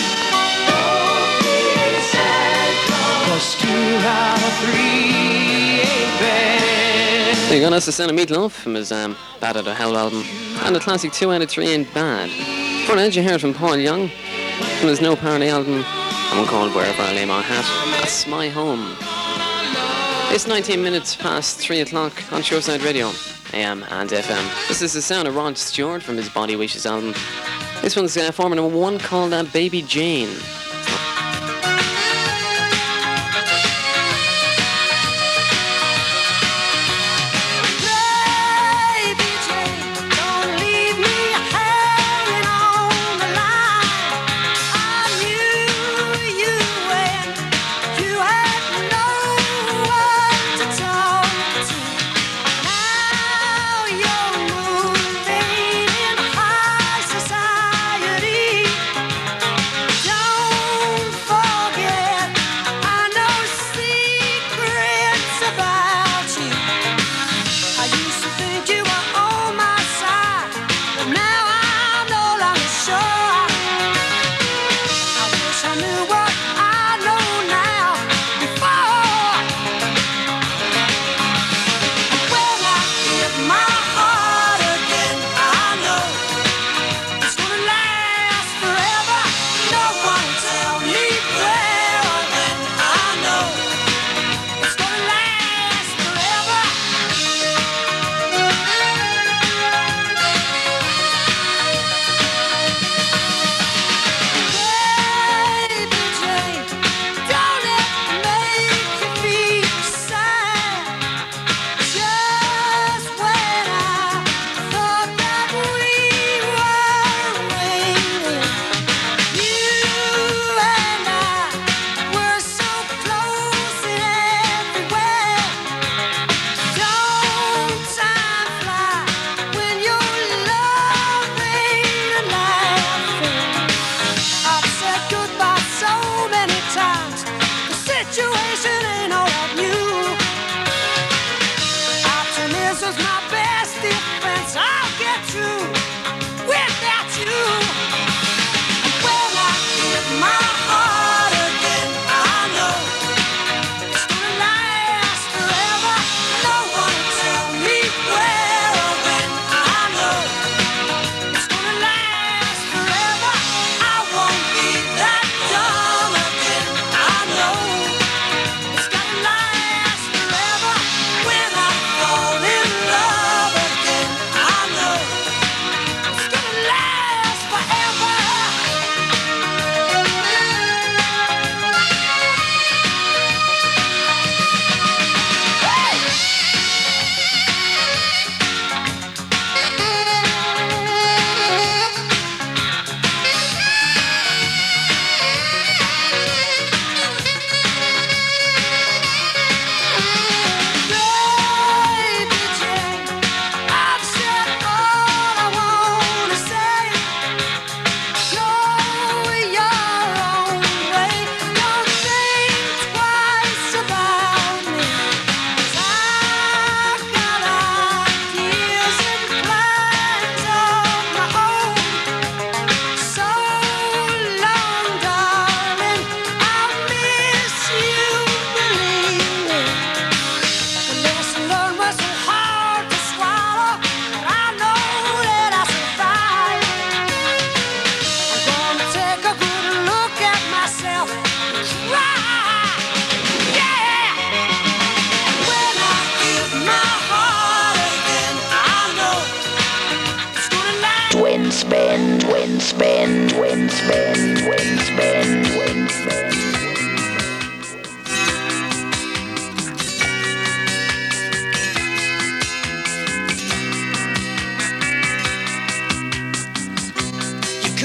'cause 2 out of 3 ain't bad. There you go, that's the sound of Meatloaf from his Bad Out of Hell album. And the classic 2 out of 3 ain't bad. Before that, you heard from Paul Young from his No Parody album, and one called Wherever I Lay My Hat. That's my home. It's 19 minutes past 3 o'clock on Shoreside Radio, AM and FM. This is the sound of Rod Stewart from his Body Wishes album. This one's Formula 1 called Baby Jane.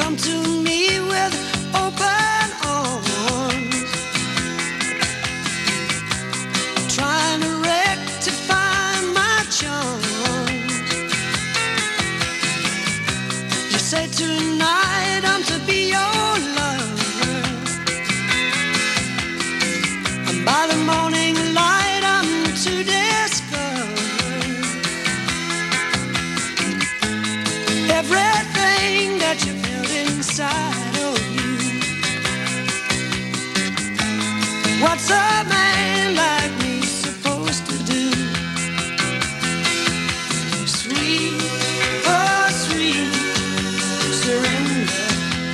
come to me with open arms, trying to rectify my charms. You say tonight I'm to be your lover, and by the morning light I'm to discover everything that you felt inside of you. What's a man like me supposed to do? Sweet, oh sweet surrender.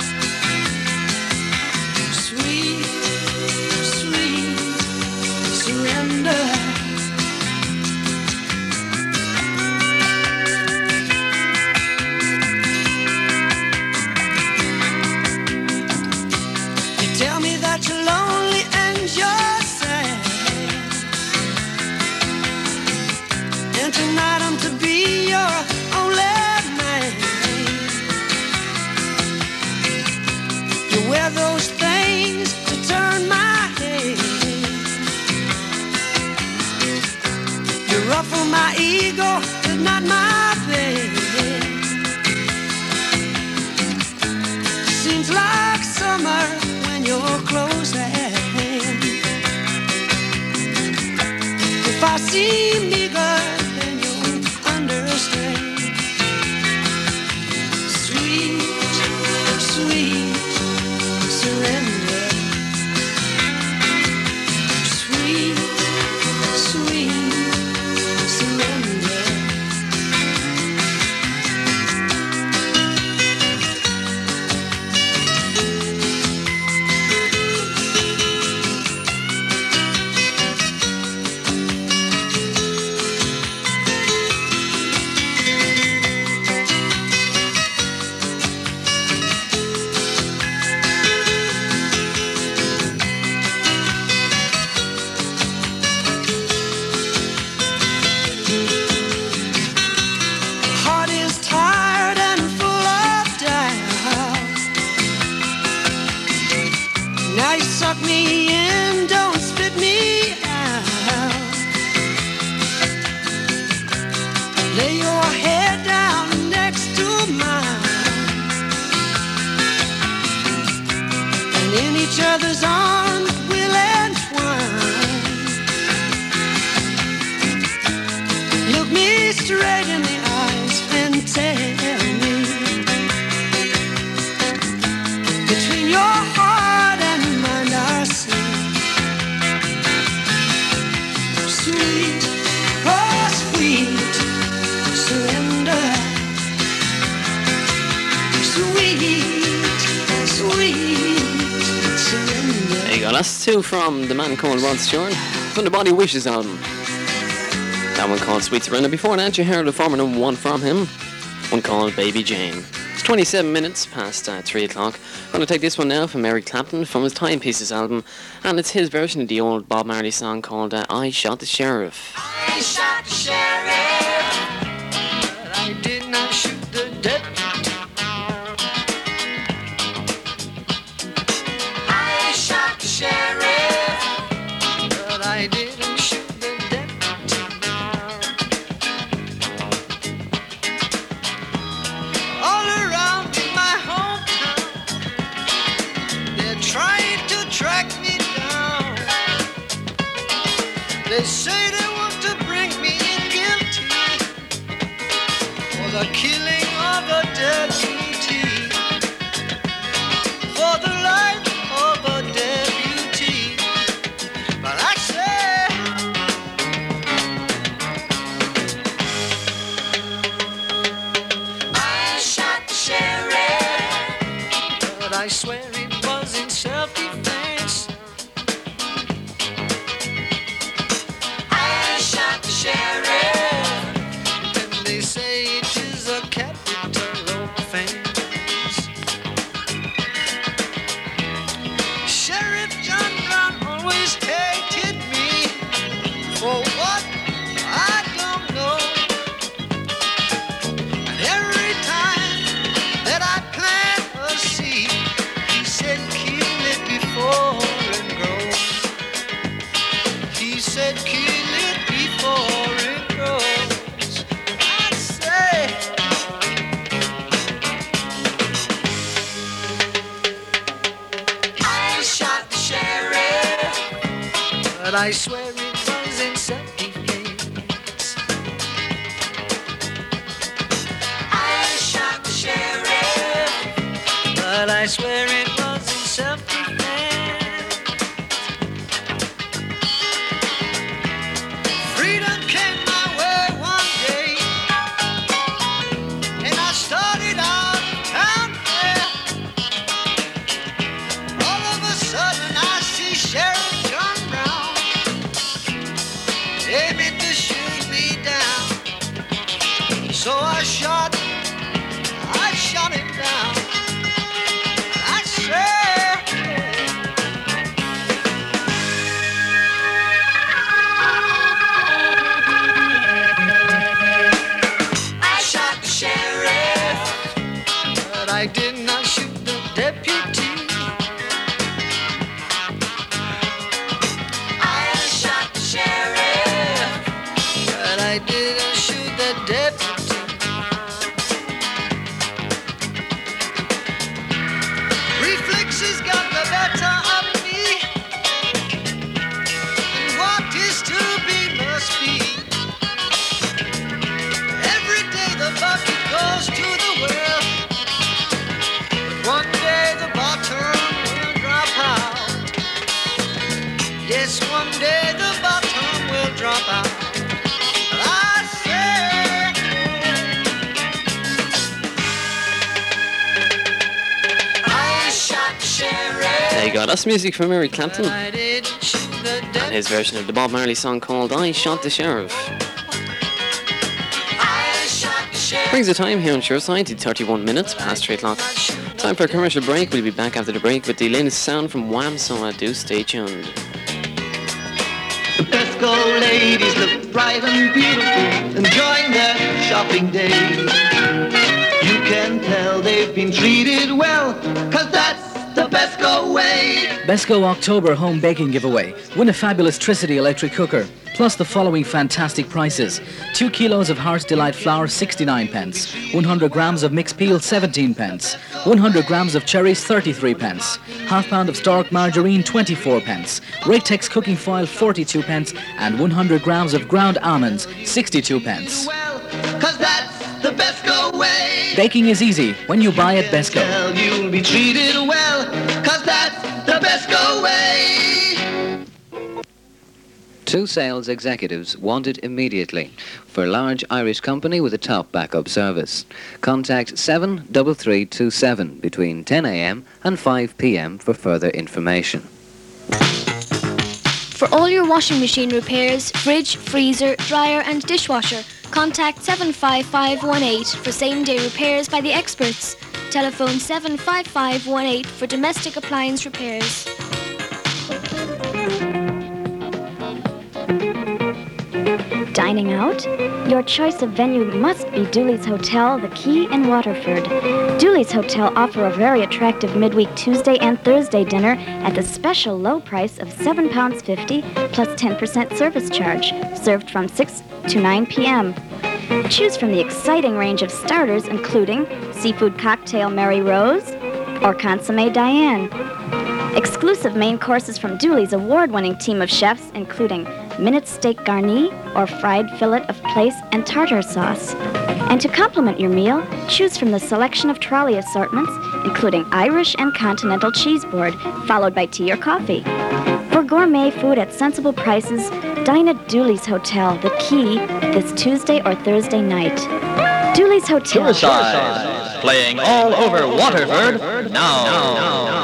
Sweet, sweet surrender. Tell me that you're lonely and you're sad, and tonight I'm to be your only man. You wear those things to turn my head, you ruffle my ego, but not my bed. Seems like summer when you're close at hand. If I seem eager, then you'll understand. Sweet, sweet surrender. Sweet, sweet surrender. Heart is tired and full of doubt. Now you suck me in, don't spit me out. Lay your head down next to mine, and in each other's arms we'll entwine. Look me straight in the eyes and tell me, between your heart and mind I see sweet, oh sweet surrender. Sweet, sweet surrender. There you go, that's two from the man called Rod Stewart from the Body Wishes album. That one called Sweet Surrender. Before that, you heard a former number one from him, one called Baby Jane. It's 27 minutes past 3 o'clock. I'm going to take this one now from Eric Clapton from his Timepieces album, and it's his version of the old Bob Marley song called I Shot the Sheriff. I shot the sheriff, but I did not shoot the deputy. I shot the sheriff, but I didn't shoot the deputy. All around in my hometown, they're trying to track me down. They say they want to bring me in guilty for the killing of a deputy, for the life of a deputy. But I say, I shot the sheriff, but I swear it was in self-defense. I shot the sheriff, and they say it is a capital offense. Sheriff John Brown always hated me for what I don't know. And every time that I plan a but I swear it was in self-defense. I shot the sheriff, but I swear it was in self-defense. Freedom came my way one day, and I started out town fair. All of a sudden I see Sheriff John Brown aiming to shoot me down. So I shot him down. I swear. I shot the sheriff, but I did not shoot the deputy. I shot the sheriff, but I didn't shoot the deputy. Reflexes got the better of me, and what is to be must be. Every day the bucket goes to the well, but one day the bottom will drop out. Yes, one day the bottom will drop out. I say, I shot the sheriff. There you go, that's music from Eric Clapton I didn't shoot the and his version of the Bob Marley song called I Shot the Sheriff. I shot the sheriff. Brings the time here on Shoreside to 31 minutes past 3 o'clock. Time for a commercial break. We'll be back after the break with the latest sound from Wham, so do stay tuned. The Pesco ladies look bright and beautiful, enjoying their shopping days. You can tell they've been treated well, 'cause that's the Pesco way. Besco October Home Baking Giveaway. Win a fabulous Tricity electric cooker, plus the following fantastic prices. 2 kilos of Heart's Delight flour, 69 pence. 100 grams of mixed peel, 17 pence. 100 grams of cherries, 33 pence. Half pound of Stark margarine, 24 pence. Ratex cooking foil, 42 pence. And 100 grams of ground almonds, 62 pence. 'Cause that's the Pesco way. Baking is easy when you buy at Besco. Tell you'll be treated well, 'cause that's the Pesco way. Two sales executives wanted immediately for a large Irish company with a top backup service. Contact 73327 between 10 a.m. and 5 p.m. for further information. For all your washing machine repairs, fridge, freezer, dryer and dishwasher, contact 75518 for same-day repairs by the experts. Telephone 75518 for domestic appliance repairs. Dining out? Your choice of venue must be Dooley's Hotel, The Key in Waterford. Dooley's Hotel offer a very attractive midweek Tuesday and Thursday dinner at the special low price of £7.50 plus 10% service charge, served from 6 to 9 p.m. Choose from the exciting range of starters including seafood cocktail Mary Rose or consommé Diane. Exclusive main courses from Dooley's award-winning team of chefs including minute steak garni or fried fillet of plaice and tartar sauce. And to complement your meal, choose from the selection of trolley assortments including Irish and continental cheese board, followed by tea or coffee. For gourmet food at sensible prices, dine at Dooley's Hotel, The Key, this Tuesday or Thursday night. Dooley's Hotel. Shoreside, playing all over Waterford now.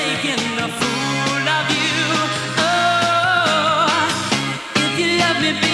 If you love me,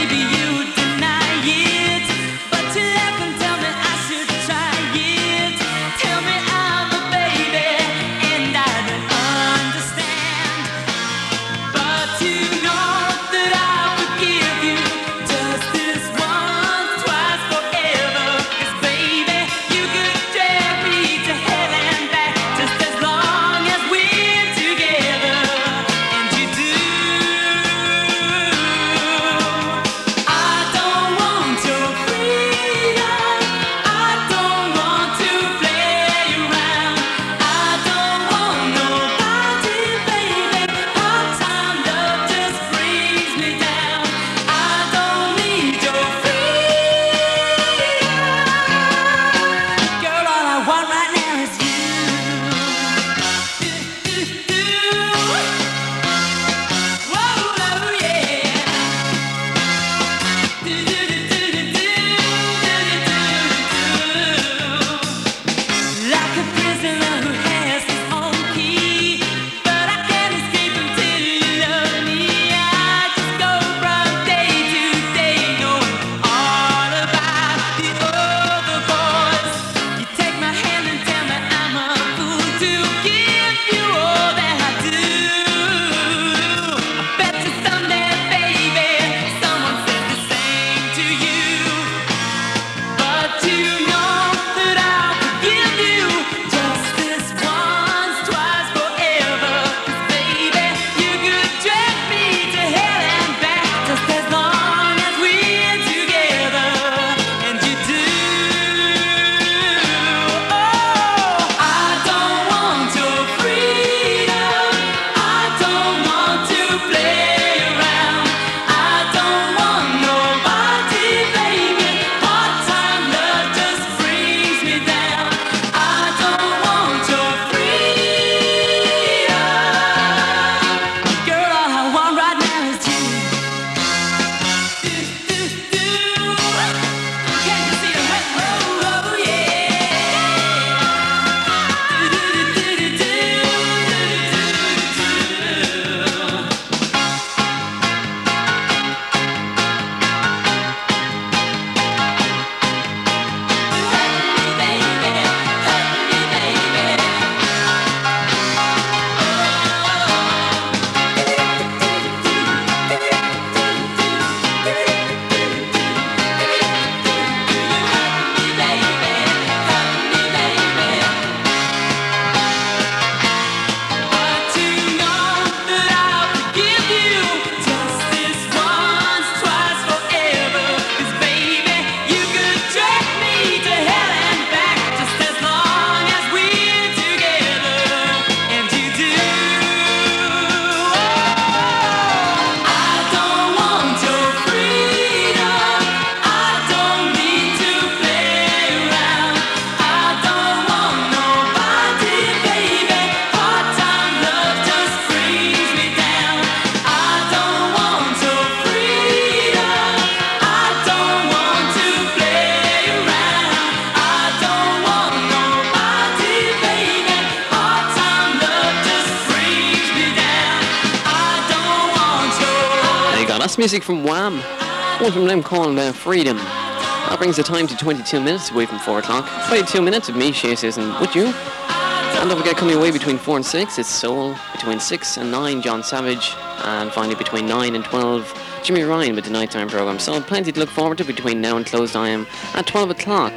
That's music from Wham. One from them called Freedom. That brings the time to 22 minutes away from 4 o'clock. 22 minutes of me, Shay Susan, with you. And don't forget, coming away between 4 and 6, it's Soul. Between 6 and 9, John Savage. And finally between 9 and 12, Jimmy Ryan with the nighttime program. So plenty to look forward to between now and close time at 12 o'clock.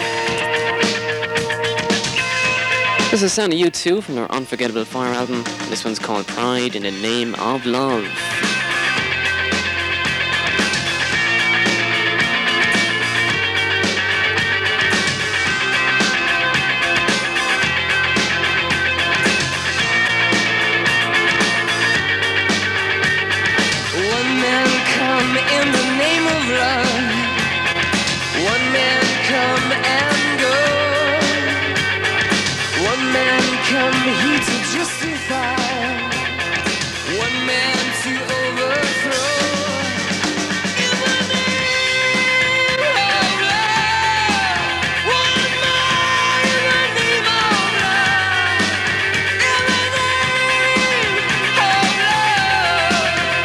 This is sound of U2 from their Unforgettable Fire album. This one's called Pride in the Name of Love. One man come in the name of love. One man come and go. One man come here to justify. One man to overthrow. In the name of love. One man in the name of love. In the name of love.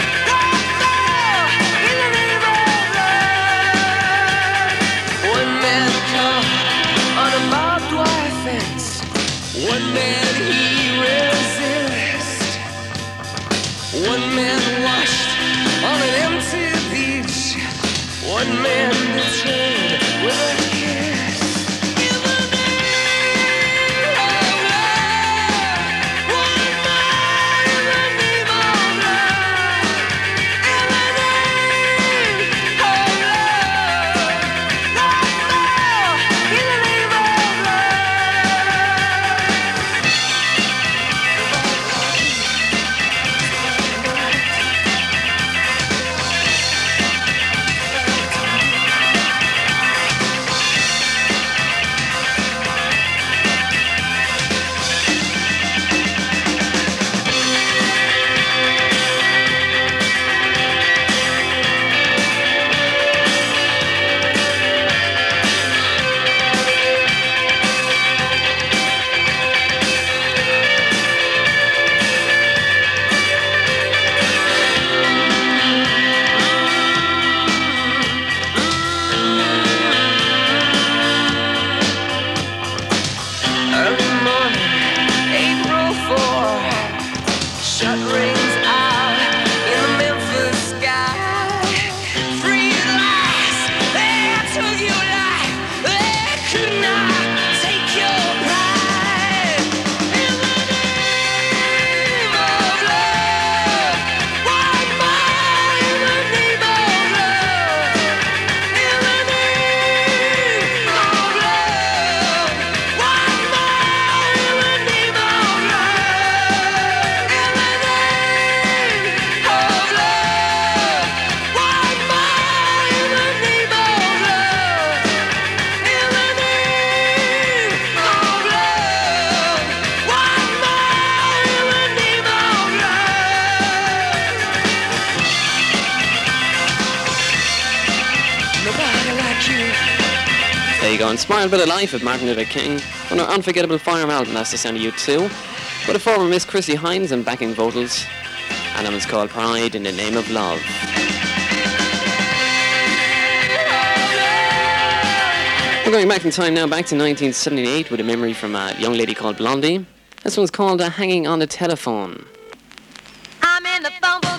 One man come on a barbed wire fence. One man he resists. One man washed on an empty beach. One man betrayed with a kiss. In the name of love. One man in the name of love. In the name of love. In the name of early morning, April 4. Shut rings out in the Memphis sky. Free at last, they took your life. They could not take your pride. In the name of love. One more in the name of love. In the name of love. One more in the name of love. In the name of love. One more in the name of love. In the name of love. One more in the name of love. Nobody like you. There you go, Inspired by the Life of Martin Luther King on our Unforgettable Fire album. That's the sound of U2. With a former Miss Chrissy Hines and backing vocals. And that one's called Pride in the Name of Love. We're going back in time now, back to 1978 with a memory from a young lady called Blondie. This one's called Hanging on the Telephone. I'm in the phone booth.